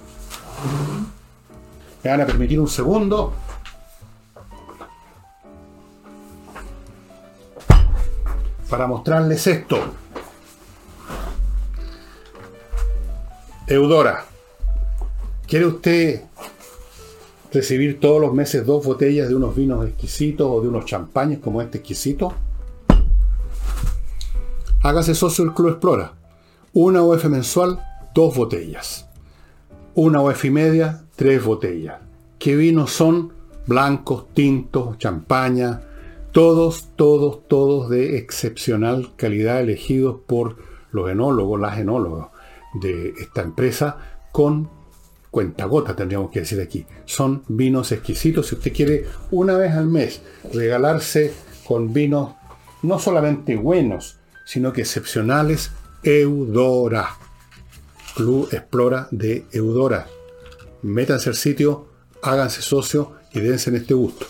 Me van a permitir un segundo. Para mostrarles esto. Eudora. ¿Quiere usted recibir todos los meses dos botellas de unos vinos exquisitos o de unos champañas como este exquisito? Hágase socio del Club Explora. Una U F mensual, dos botellas. Una U F y media, tres botellas. ¿Qué vinos son? Blancos, tintos, champaña. Todos, todos, todos de excepcional calidad, elegidos por los enólogos, las enólogas de esta empresa, con cuentagota, tendríamos que decir aquí. Son vinos exquisitos. Si usted quiere una vez al mes regalarse con vinos no solamente buenos, sino que excepcionales, Eudora. Club Explora de Eudora. Métanse al sitio, háganse socio y dense en este gusto.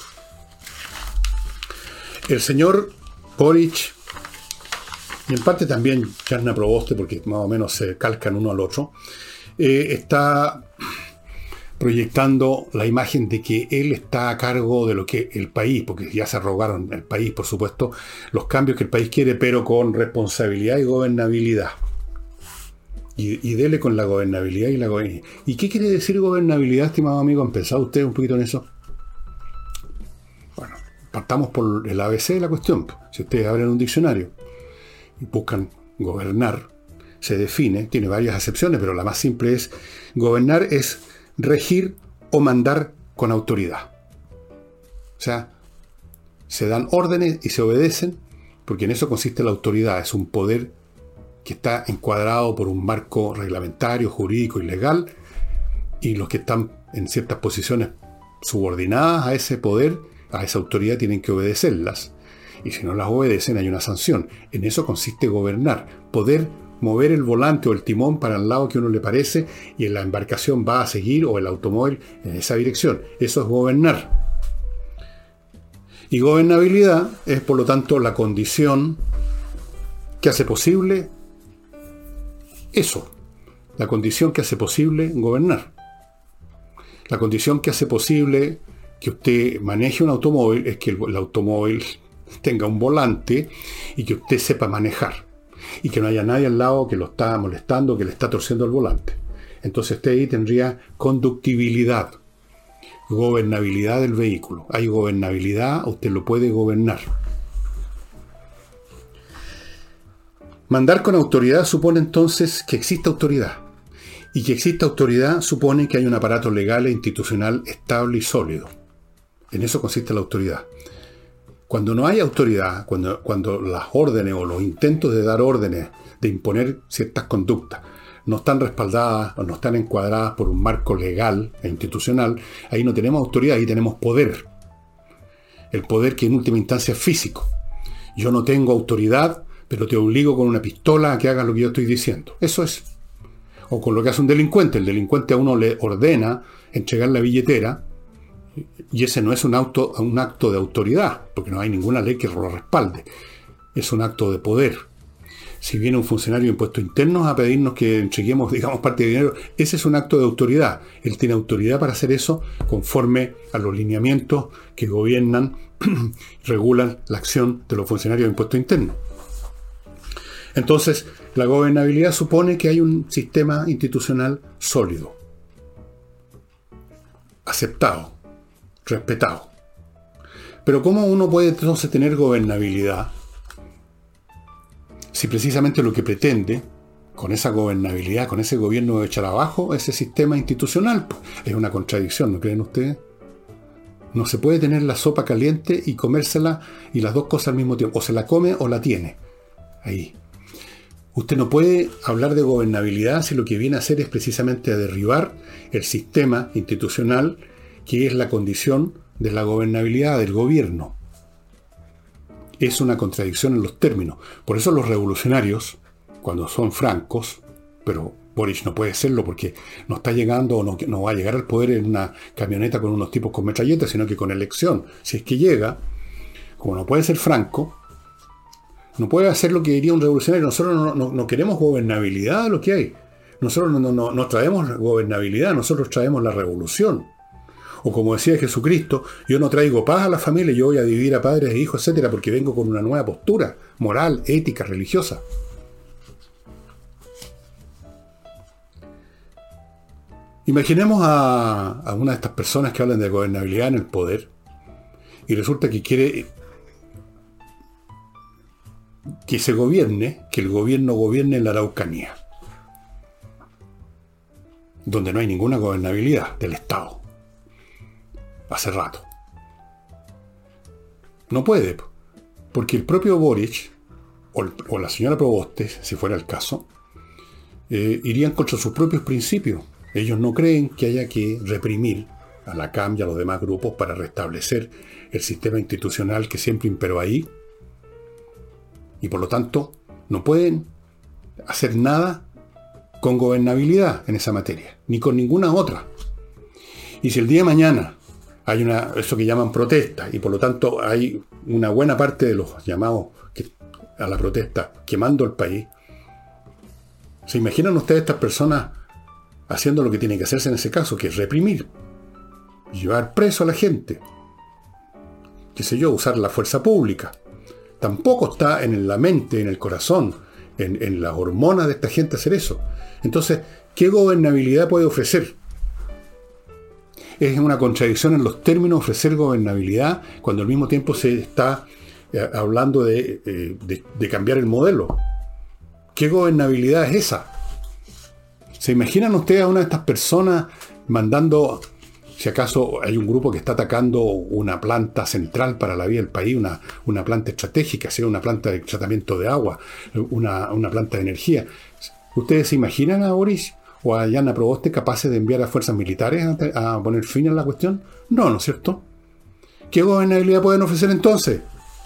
El señor Boric, y en parte también Jarna Proboste, porque más o menos se calcan uno al otro, eh, está proyectando la imagen de que él está a cargo de lo que el país, porque ya se arrogaron el país, por supuesto, los cambios que el país quiere, pero con responsabilidad y gobernabilidad. Y, y dele con la gobernabilidad y la gobernabilidad. ¿Y qué quiere decir gobernabilidad, estimado amigo? ¿Han pensado ustedes un poquito en eso? Bueno, partamos por el A B C de la cuestión. Si ustedes abren un diccionario y buscan gobernar, se define, tiene varias acepciones, pero la más simple es: gobernar es regir o mandar con autoridad. O sea, se dan órdenes y se obedecen, porque en eso consiste la autoridad. Es un poder que está encuadrado por un marco reglamentario, jurídico y legal, y los que están en ciertas posiciones subordinadas a ese poder, a esa autoridad, tienen que obedecerlas. Y si no las obedecen, hay una sanción. En eso consiste gobernar, poder mover el volante o el timón para el lado que uno le parece, y la embarcación va a seguir, o el automóvil, en esa dirección. Eso es gobernar. Y gobernabilidad es, por lo tanto, la condición que hace posible eso. La condición que hace posible gobernar. La condición que hace posible que usted maneje un automóvil es que el, el automóvil tenga un volante y que usted sepa manejar. y que no haya nadie al lado que lo está molestando, que le está torciendo el volante. Entonces usted ahí tendría conductibilidad, gobernabilidad del vehículo. Hay gobernabilidad, usted lo puede gobernar. Mandar con autoridad supone entonces que exista autoridad. Y que exista autoridad supone que hay un aparato legal e institucional estable y sólido. En eso consiste la autoridad. Cuando no hay autoridad, cuando, cuando las órdenes o los intentos de dar órdenes, de imponer ciertas conductas, no están respaldadas o no están encuadradas por un marco legal e institucional, ahí no tenemos autoridad, ahí tenemos poder. El poder que en última instancia es físico. Yo no tengo autoridad, pero te obligo con una pistola a que hagas lo que yo estoy diciendo. Eso es. O con lo que hace un delincuente. El delincuente a uno le ordena entregar la billetera, y ese no es un, auto, un acto de autoridad, porque no hay ninguna ley que lo respalde. Es un acto de poder. Si viene un funcionario de impuestos internos a pedirnos que entreguemos, digamos, parte de dinero, ese es un acto de autoridad. Él tiene autoridad para hacer eso conforme a los lineamientos que gobiernan, regulan la acción de los funcionarios de impuestos internos. Entonces, la gobernabilidad supone que hay un sistema institucional sólido, aceptado, respetado. Pero ¿cómo uno puede entonces tener gobernabilidad si precisamente lo que pretende con esa gobernabilidad, con ese gobierno de echar abajo ese sistema institucional? Es una contradicción, ¿no creen ustedes? No se puede tener la sopa caliente y comérsela y las dos cosas al mismo tiempo. O se la come o la tiene. Ahí. Usted no puede hablar de gobernabilidad si lo que viene a hacer es precisamente a derribar el sistema institucional que es la condición de la gobernabilidad del gobierno. Es una contradicción en los términos. Por eso los revolucionarios, cuando son francos, pero Boric no puede serlo porque no está llegando o no, no va a llegar al poder en una camioneta con unos tipos con metralletas, sino que con elección. Si es que llega, como no puede ser franco, no puede hacer lo que diría un revolucionario. Nosotros no, no, no queremos gobernabilidad de lo que hay. Nosotros no, no, no traemos gobernabilidad, nosotros traemos la revolución. O como decía Jesucristo, yo no traigo paz a la familia, yo voy a dividir a padres e hijos, etcétera, porque vengo con una nueva postura moral, ética, religiosa. Imaginemos a, a una de estas personas que hablan de gobernabilidad en el poder y resulta que quiere que se gobierne, que el gobierno gobierne en la Araucanía, donde no hay ninguna gobernabilidad del Estado. Hace rato. No puede, porque el propio Boric o, el, o la señora Proboste, si fuera el caso, eh, irían contra sus propios principios. Ellos no creen que haya que reprimir a la C A M y a los demás grupos para restablecer el sistema institucional que siempre imperó ahí. Y por lo tanto, no pueden hacer nada con gobernabilidad en esa materia, ni con ninguna otra. Y si el día de mañana hay una, eso que llaman protesta, y por lo tanto hay una buena parte de los llamados que, a la protesta quemando el país, ¿se imaginan ustedes estas personas haciendo lo que tiene que hacerse en ese caso, que es reprimir, llevar preso a la gente, qué sé yo, usar la fuerza pública? Tampoco está en la mente, en el corazón, en, en las hormonas de esta gente hacer eso. Entonces, ¿qué gobernabilidad puede ofrecer? Es una contradicción en los términos ofrecer gobernabilidad cuando al mismo tiempo se está eh, hablando de, eh, de, de cambiar el modelo. ¿Qué gobernabilidad es esa? ¿Se imaginan ustedes a una de estas personas mandando, si acaso hay un grupo que está atacando una planta central para la vida del país, una, una planta estratégica, sea una planta de tratamiento de agua, una, una planta de energía? ¿Ustedes se imaginan a Boris o a Yana Proboste capaces de enviar a fuerzas militares a, a poner fin a la cuestión? No, ¿no es cierto? ¿Qué gobernabilidad pueden ofrecer entonces?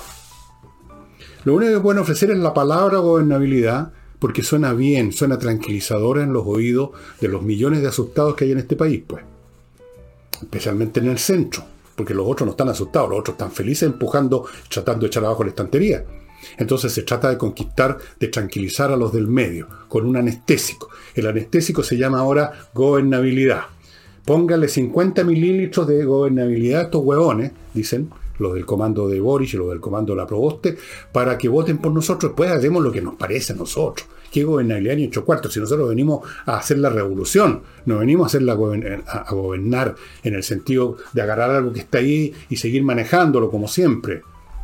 Lo único que pueden ofrecer es la palabra gobernabilidad, porque suena bien, suena tranquilizadora en los oídos de los millones de asustados que hay en este país, pues. Especialmente en el centro, porque los otros no están asustados, los otros están felices empujando, tratando de echar abajo la estantería. Entonces se trata de conquistar, de tranquilizar a los del medio, con un anestésico. El anestésico se llama ahora gobernabilidad. Póngale cincuenta mililitros de gobernabilidad a estos huevones, dicen los del comando de Boric y los del comando de la Proboste, para que voten por nosotros, después hacemos lo que nos parece a nosotros. ¿Qué gobernabilidad ni ocho cuartos? Si nosotros venimos a hacer la revolución, no venimos a, hacer la gober- a gobernar en el sentido de agarrar algo que está ahí y seguir manejándolo como siempre.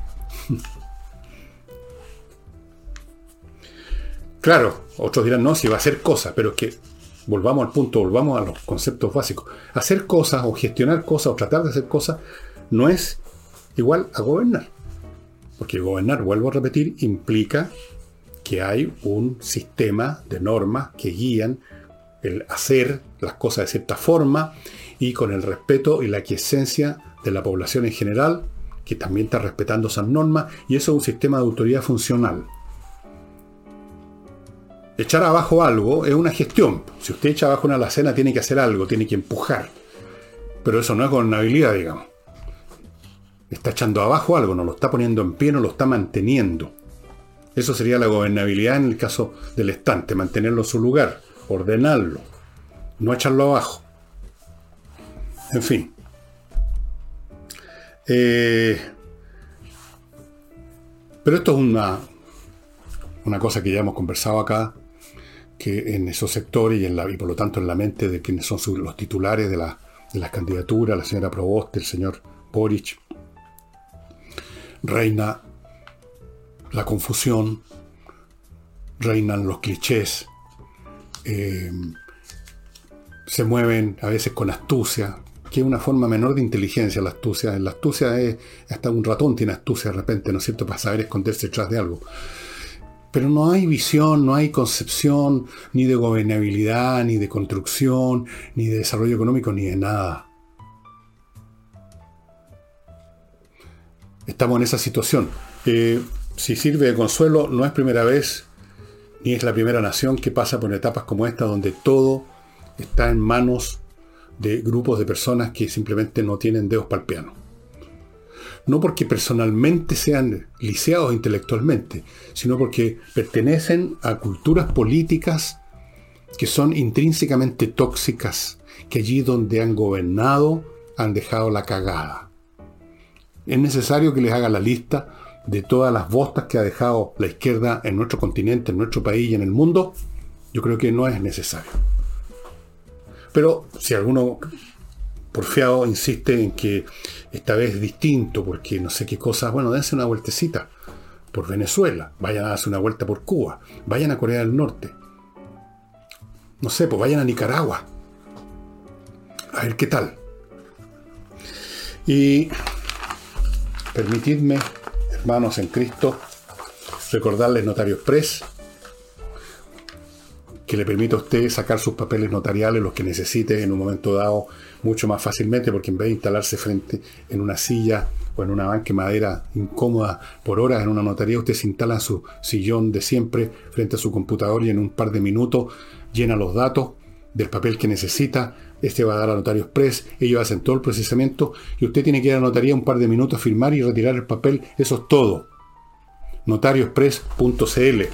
Claro, otros dirán, no, si va a hacer cosas, pero es que volvamos al punto, volvamos a los conceptos básicos. Hacer cosas o gestionar cosas o tratar de hacer cosas no es igual a gobernar. Porque gobernar, vuelvo a repetir, implica que hay un sistema de normas que guían el hacer las cosas de cierta forma y con el respeto y la aquiescencia de la población en general, que también está respetando esas normas, y eso es un sistema de autoridad funcional. Echar abajo algo es una gestión. Si usted echa abajo una alacena, tiene que hacer algo, tiene que empujar. Pero eso no es gobernabilidad, digamos. Está echando abajo algo, no lo está poniendo en pie, no lo está manteniendo. Eso sería la gobernabilidad en el caso del estante, mantenerlo en su lugar, ordenarlo, no echarlo abajo. En fin. Eh, pero esto es una, una cosa que ya hemos conversado acá, que en esos sectores y, en la, y por lo tanto en la mente de quienes son sus, los titulares de, la, de las candidaturas, la señora Proboste, el señor Boric, reina la confusión, reinan los clichés, eh, se mueven a veces con astucia, que es una forma menor de inteligencia la astucia. La astucia es, hasta un ratón tiene astucia de repente, ¿no es cierto?, para saber esconderse detrás de algo. Pero no hay visión, no hay concepción, ni de gobernabilidad, ni de construcción, ni de desarrollo económico, ni de nada. Estamos en esa situación. Eh, si sirve de consuelo, no es primera vez, ni es la primera nación que pasa por etapas como esta, donde todo está en manos de grupos de personas que simplemente no tienen dedos para el piano. No porque personalmente sean lisiados intelectualmente, sino porque pertenecen a culturas políticas que son intrínsecamente tóxicas, que allí donde han gobernado han dejado la cagada. Es necesario que les haga la lista de todas las bostas que ha dejado la izquierda en nuestro continente, en nuestro país y en el mundo. Yo creo que no es necesario. Pero si alguno porfiado insiste en que esta vez es distinto, porque no sé qué cosas, bueno, dense una vueltecita por Venezuela, vayan a darse una vuelta por Cuba, vayan a Corea del Norte, no sé, pues vayan a Nicaragua, a ver qué tal. Y permitidme, hermanos en Cristo, recordarles Notario Express, que le permite a usted sacar sus papeles notariales, los que necesite en un momento dado, mucho más fácilmente, porque en vez de instalarse frente en una silla o en una banca de madera incómoda por horas en una notaría, usted se instala en su sillón de siempre frente a su computador y en un par de minutos llena los datos del papel que necesita. Este va a dar a Notario Express, ellos hacen todo el procesamiento y usted tiene que ir a la notaría un par de minutos, firmar y retirar el papel. Eso es todo. notario express punto c l.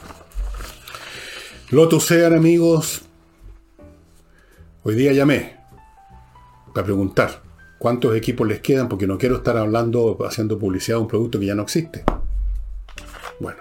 Lotus Ear, amigos, hoy día llamé para preguntar cuántos equipos les quedan, porque no quiero estar hablando, haciendo publicidad de un producto que ya no existe. Bueno,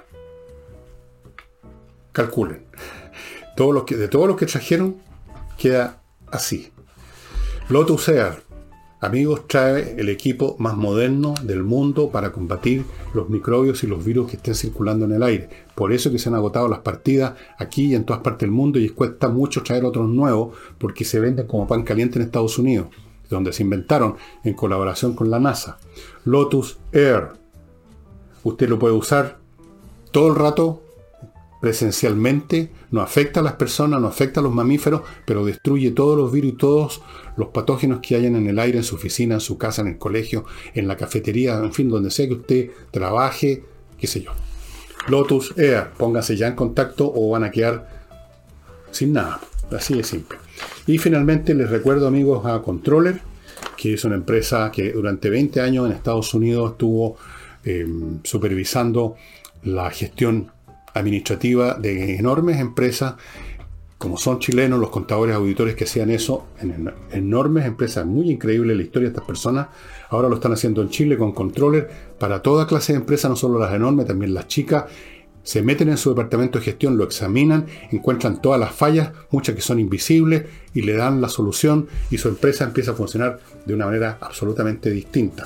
calculen. Todos los que, de todos los que trajeron, queda así. Lotus Ear, amigos, trae el equipo más moderno del mundo para combatir los microbios y los virus que estén circulando en el aire. Por eso que se han agotado las partidas aquí y en todas partes del mundo, y cuesta mucho traer otros nuevos porque se venden como pan caliente en Estados Unidos, donde se inventaron en colaboración con la NASA. Lotus Air. Usted lo puede usar todo el rato presencialmente, no afecta a las personas, no afecta a los mamíferos, pero destruye todos los virus y todos los patógenos que hayan en el aire, en su oficina, en su casa, en el colegio, en la cafetería, en fin, donde sea que usted trabaje, qué sé yo. Lotus Air, pónganse ya en contacto o van a quedar sin nada, así de simple. Y finalmente les recuerdo, amigos, a Controller, que es una empresa que durante veinte años en Estados Unidos estuvo eh, supervisando la gestión administrativa de enormes empresas como son chilenos los contadores auditores que hacían eso en enormes empresas, muy increíble la historia de estas personas, ahora lo están haciendo en Chile con controller para toda clase de empresas, no solo las enormes, también las chicas. Se meten en su departamento de gestión, lo examinan, encuentran todas las fallas, muchas que son invisibles, y le dan la solución, y su empresa empieza a funcionar de una manera absolutamente distinta.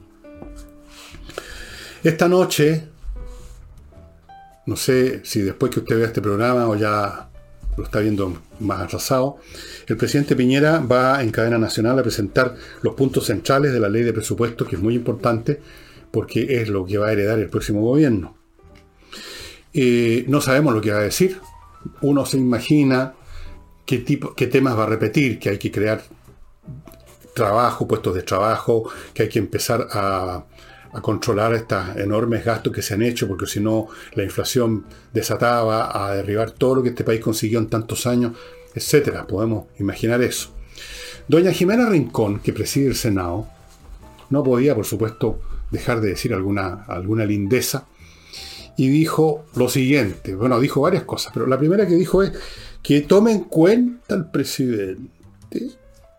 Esta noche, no sé si después que usted vea este programa o ya lo está viendo más atrasado, el presidente Piñera va en cadena nacional a presentar los puntos centrales de la ley de presupuestos, que es muy importante porque es lo que va a heredar el próximo gobierno. Eh, no sabemos lo que va a decir. Uno se imagina qué tipo, qué temas va a repetir, que hay que crear trabajo, puestos de trabajo, que hay que empezar a, a controlar estos enormes gastos que se han hecho, porque si no la inflación desatada va a derribar todo lo que este país consiguió en tantos años, etcétera. Podemos imaginar eso. Doña Jimena Rincón, que preside el Senado, no podía, por supuesto, dejar de decir alguna, alguna lindeza, y dijo lo siguiente. Bueno, dijo varias cosas, pero la primera que dijo es que tome en cuenta el presidente,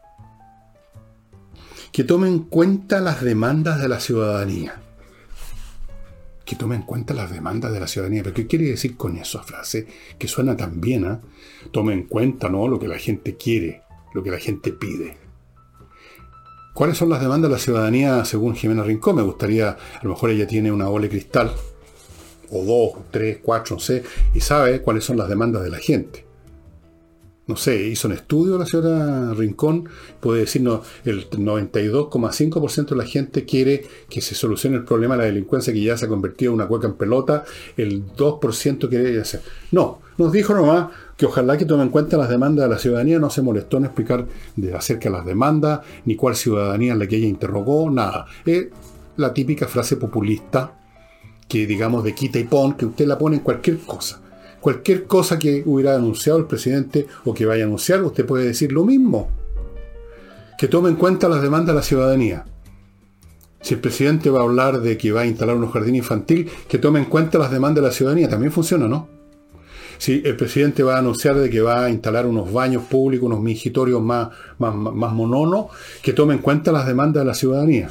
que tome en cuenta las demandas de la ciudadanía. Que tome en cuenta las demandas de la ciudadanía. ¿Pero qué quiere decir con esa frase? Que suena tan bien, ¿eh? Tome en cuenta, ¿no?, lo que la gente quiere, lo que la gente pide. ¿Cuáles son las demandas de la ciudadanía según Jimena Rincón? Me gustaría, a lo mejor ella tiene una bola de cristal, o dos, tres, cuatro, no sé, y sabe cuáles son las demandas de la gente. No sé, hizo un estudio la señora Rincón, puede decirnos, el noventa y dos coma cinco por ciento de la gente quiere que se solucione el problema de la delincuencia, que ya se ha convertido en una cueca en pelota, el dos por ciento quiere hacer. No, nos dijo nomás que ojalá que tome en cuenta las demandas de la ciudadanía, no se molestó en explicar de acerca de las demandas, ni cuál ciudadanía es la que ella interrogó, nada. Es la típica frase populista, que digamos de quita y pon, que usted la pone en cualquier cosa. Cualquier cosa que hubiera anunciado el presidente o que vaya a anunciar, usted puede decir lo mismo. Que tome en cuenta las demandas de la ciudadanía. Si el presidente va a hablar de que va a instalar un jardín infantil, que tome en cuenta las demandas de la ciudadanía. También funciona, ¿no? Si el presidente va a anunciar de que va a instalar unos baños públicos, unos mingitorios más, más, más mononos, que tome en cuenta las demandas de la ciudadanía.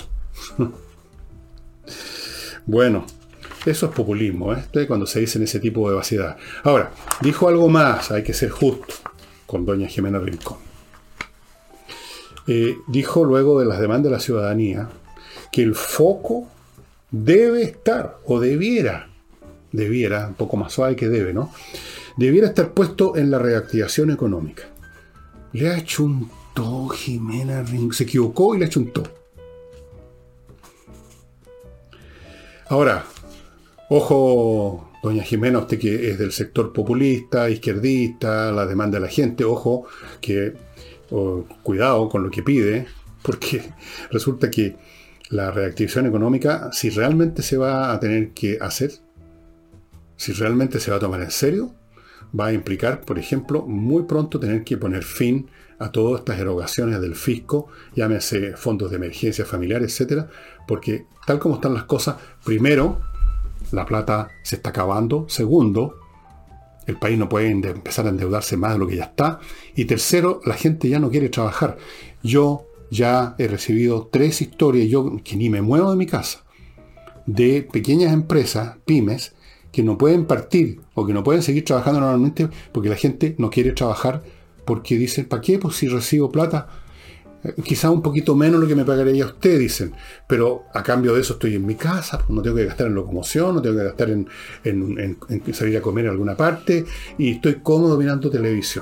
Bueno, eso es populismo, ¿eh? Cuando se dicen ese tipo de vaciedad. Ahora, dijo algo más, hay que ser justo con doña Jimena Rincón. Eh, dijo luego de las demandas de la ciudadanía que el foco debe estar, o debiera, debiera, un poco más suave que debe, ¿no? Debiera estar puesto en la reactivación económica. Le ha achuntó Jimena Rincón, se equivocó y le achuntó. Ahora, ojo, doña Jimena, usted que es del sector populista, izquierdista, la demanda de la gente, ojo, que oh, cuidado con lo que pide, porque resulta que la reactivación económica, si realmente se va a tener que hacer, si realmente se va a tomar en serio, va a implicar, por ejemplo, muy pronto tener que poner fin a todas estas erogaciones del fisco, llámese fondos de emergencia familiar, etcétera, porque tal como están las cosas, primero, la plata se está acabando, segundo, el país no puede empezar a endeudarse más de lo que ya está, y tercero, la gente ya no quiere trabajar. Yo ya he recibido tres historias, yo que ni me muevo de mi casa, de pequeñas empresas, pymes, que no pueden partir o que no pueden seguir trabajando normalmente porque la gente no quiere trabajar, porque dicen, ¿para qué? Pues si recibo plata, eh, quizá un poquito menos lo que me pagaría usted, dicen, pero a cambio de eso estoy en mi casa, pues no tengo que gastar en locomoción, no tengo que gastar en, en, en, en salir a comer en alguna parte, y estoy cómodo mirando televisión.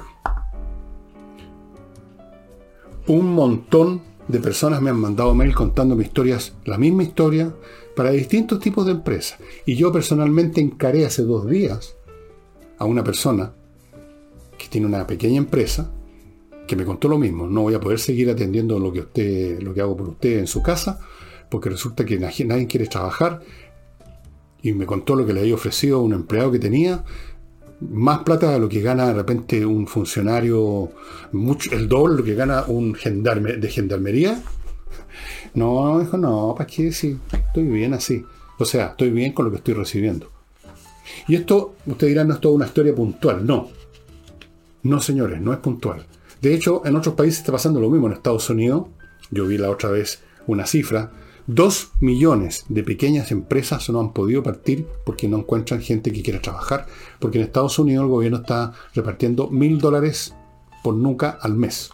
Un montón de personas me han mandado mail contándome historias, la misma historia, para distintos tipos de empresas. Y yo personalmente encaré hace dos días a una persona que tiene una pequeña empresa que me contó lo mismo. No voy a poder seguir atendiendo lo que usted, lo que hago por usted en su casa, porque resulta que nadie quiere trabajar. Y me contó lo que le había ofrecido a un empleado que tenía, más plata de lo que gana de repente un funcionario, mucho, el doble de lo que gana un gendarme de gendarmería. No, dijo, no, ¿para qué? Sí, estoy bien así. O sea, estoy bien con lo que estoy recibiendo. Y esto, usted dirá, no es toda una historia puntual. No. No, señores, no es puntual. De hecho, en otros países está pasando lo mismo. En Estados Unidos, yo vi la otra vez una cifra, dos millones de pequeñas empresas no han podido partir porque no encuentran gente que quiera trabajar, porque en Estados Unidos el gobierno está repartiendo mil dólares por nuca al mes.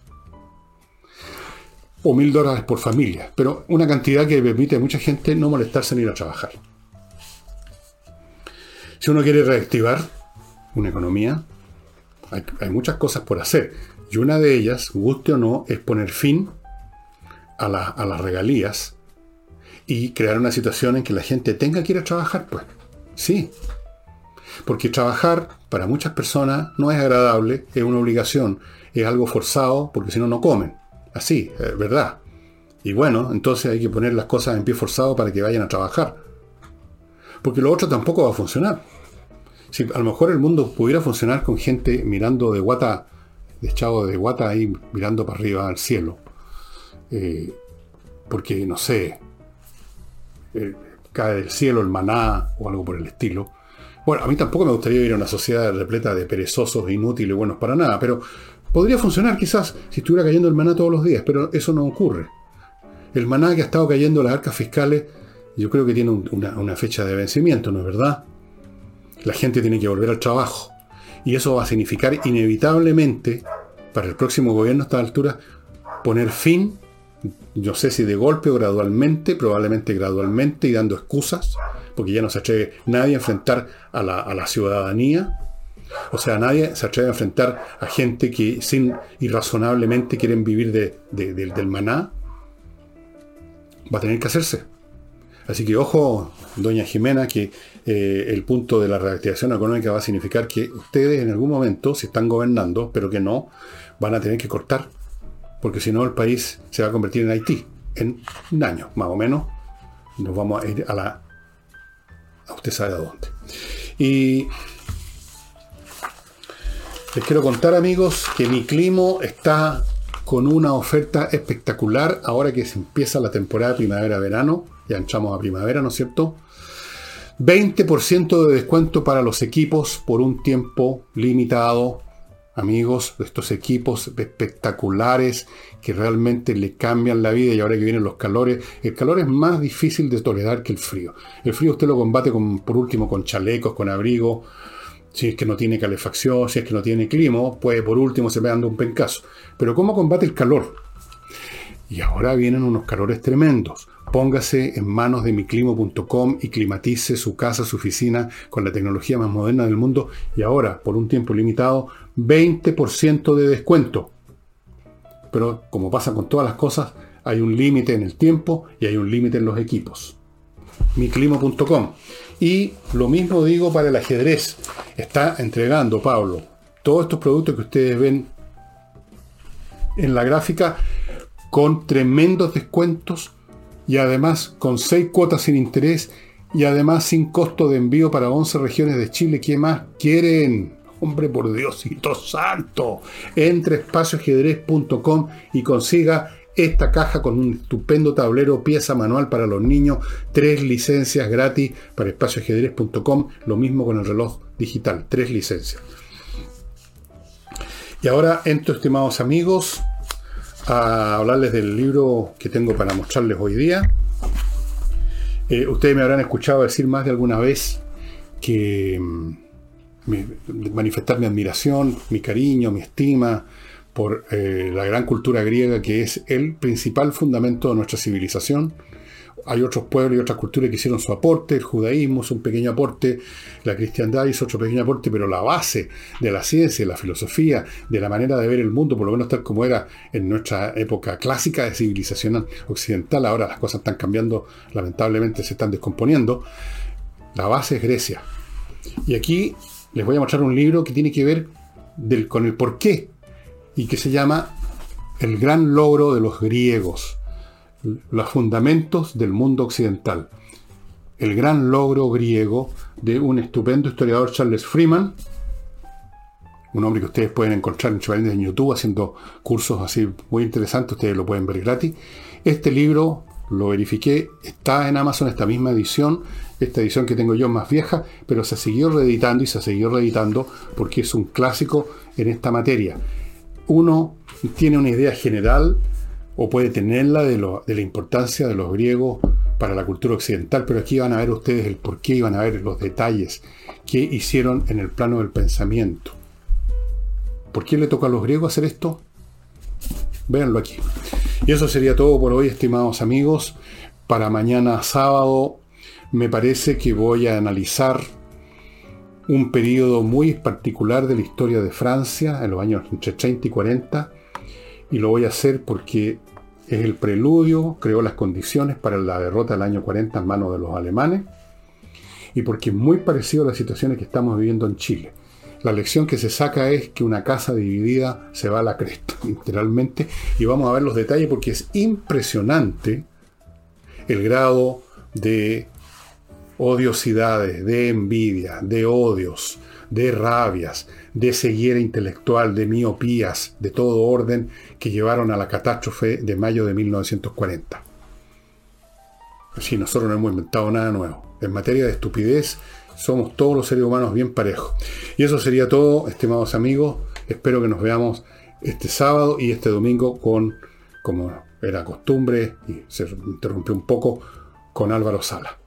O mil dólares por familia, pero una cantidad que permite a mucha gente no molestarse ni ir a trabajar. Si uno quiere reactivar una economía, hay, hay muchas cosas por hacer, y una de ellas, guste o no, es poner fin a, la, a las regalías y crear una situación en que la gente tenga que ir a trabajar, pues, sí. Porque trabajar para muchas personas no es agradable, es una obligación, es algo forzado, porque si no, no comen. Así, es verdad. Y bueno, entonces hay que poner las cosas en pie forzado para que vayan a trabajar. Porque lo otro tampoco va a funcionar. Si a lo mejor el mundo pudiera funcionar con gente mirando de guata, de echado de guata ahí, mirando para arriba al cielo. Eh, porque, no sé, eh, cae del cielo el maná o algo por el estilo. Bueno, a mí tampoco me gustaría vivir en una sociedad repleta de perezosos, inútiles, buenos para nada, pero podría funcionar quizás si estuviera cayendo el maná todos los días, pero eso no ocurre. El maná que ha estado cayendo en las arcas fiscales, yo creo que tiene un, una, una fecha de vencimiento, ¿no es verdad? La gente tiene que volver al trabajo. Y eso va a significar inevitablemente, para el próximo gobierno a esta altura, poner fin, no sé si de golpe o gradualmente, probablemente gradualmente y dando excusas, porque ya no se atreve nadie a enfrentar a la, a la ciudadanía. O sea, nadie se atreve a enfrentar a gente que sin irrazonablemente quieren vivir de, de, de, del maná. Va a tener que hacerse. Así que ojo, doña Jimena, que eh, el punto de la reactivación económica va a significar que ustedes en algún momento, si están gobernando, pero que no, van a tener que cortar. Porque si no, el país se va a convertir en Haití. En un año, más o menos, nos vamos a ir a la... a usted sabe a dónde. Y les quiero contar, amigos, que Mi Climo está con una oferta espectacular ahora que se empieza la temporada de primavera-verano. Ya entramos a primavera, ¿no es cierto? veinte por ciento de descuento para los equipos por un tiempo limitado. Amigos, estos equipos espectaculares que realmente le cambian la vida, y ahora que vienen los calores, el calor es más difícil de tolerar que el frío. El frío usted lo combate con, por último, con chalecos, con abrigo. Si es que no tiene calefacción, si es que no tiene clima, pues por último se va dando un pencazo. Pero ¿cómo combate el calor? Y ahora vienen unos calores tremendos. Póngase en manos de mi climo punto com y climatice su casa, su oficina con la tecnología más moderna del mundo. Y ahora, por un tiempo limitado, veinte por ciento de descuento. Pero como pasa con todas las cosas, hay un límite en el tiempo y hay un límite en los equipos. mi climo punto com. Y lo mismo digo para el ajedrez. Está entregando, Pablo, todos estos productos que ustedes ven en la gráfica con tremendos descuentos y además con seis cuotas sin interés y además sin costo de envío para once regiones de Chile. ¿Qué más quieren? Hombre, por Diosito santo. Entre espacio ajedrez punto com y consiga esta caja con un estupendo tablero, pieza manual para los niños, tres licencias gratis para espacio ajedrez punto com, lo mismo con el reloj digital, tres licencias. Y ahora entro, estimados amigos, a hablarles del libro que tengo para mostrarles hoy día. Eh, ustedes me habrán escuchado decir más de alguna vez que me, manifestar mi admiración, mi cariño, mi estima por eh, la gran cultura griega, que es el principal fundamento de nuestra civilización. Hay otros pueblos y otras culturas que hicieron su aporte. El judaísmo es un pequeño aporte, la cristiandad hizo otro pequeño aporte, pero la base de la ciencia, la filosofía, de la manera de ver el mundo, por lo menos tal como era en nuestra época clásica de civilización occidental, ahora las cosas están cambiando, lamentablemente se están descomponiendo, la base es Grecia. Y aquí les voy a mostrar un libro que tiene que ver del, con el porqué, y que se llama El gran logro de los griegos, los fundamentos del mundo occidental. El gran logro griego, de un estupendo historiador, Charles Freeman, un hombre que ustedes pueden encontrar en YouTube haciendo cursos así muy interesantes, ustedes lo pueden ver gratis. Este libro lo verifiqué, está en Amazon esta misma edición. Esta edición que tengo yo es más vieja, pero se siguió reeditando y se siguió reeditando porque es un clásico en esta materia. Uno tiene una idea general, o puede tenerla, de, lo, de la importancia de los griegos para la cultura occidental, pero aquí van a ver ustedes el porqué y van a ver los detalles que hicieron en el plano del pensamiento. ¿Por qué le toca a los griegos hacer esto? Véanlo aquí. Y eso sería todo por hoy, estimados amigos. Para mañana sábado me parece que voy a analizar un periodo muy particular de la historia de Francia, en los años entre treinta y cuarenta, y lo voy a hacer porque es el preludio, creó las condiciones para la derrota del año cuarenta en manos de los alemanes, y porque es muy parecido a las situaciones que estamos viviendo en Chile. La lección que se saca es que una casa dividida se va a la cresta, literalmente, y vamos a ver los detalles porque es impresionante el grado de odiosidades, de envidia, de odios, de rabias, de ceguera intelectual, de miopías, de todo orden que llevaron a la catástrofe de mayo de mil novecientos cuarenta. Así, nosotros no hemos inventado nada nuevo. En materia de estupidez, somos todos los seres humanos bien parejos. Y eso sería todo, estimados amigos. Espero que nos veamos este sábado y este domingo con, como era costumbre, y se interrumpió un poco, con Álvaro Sala.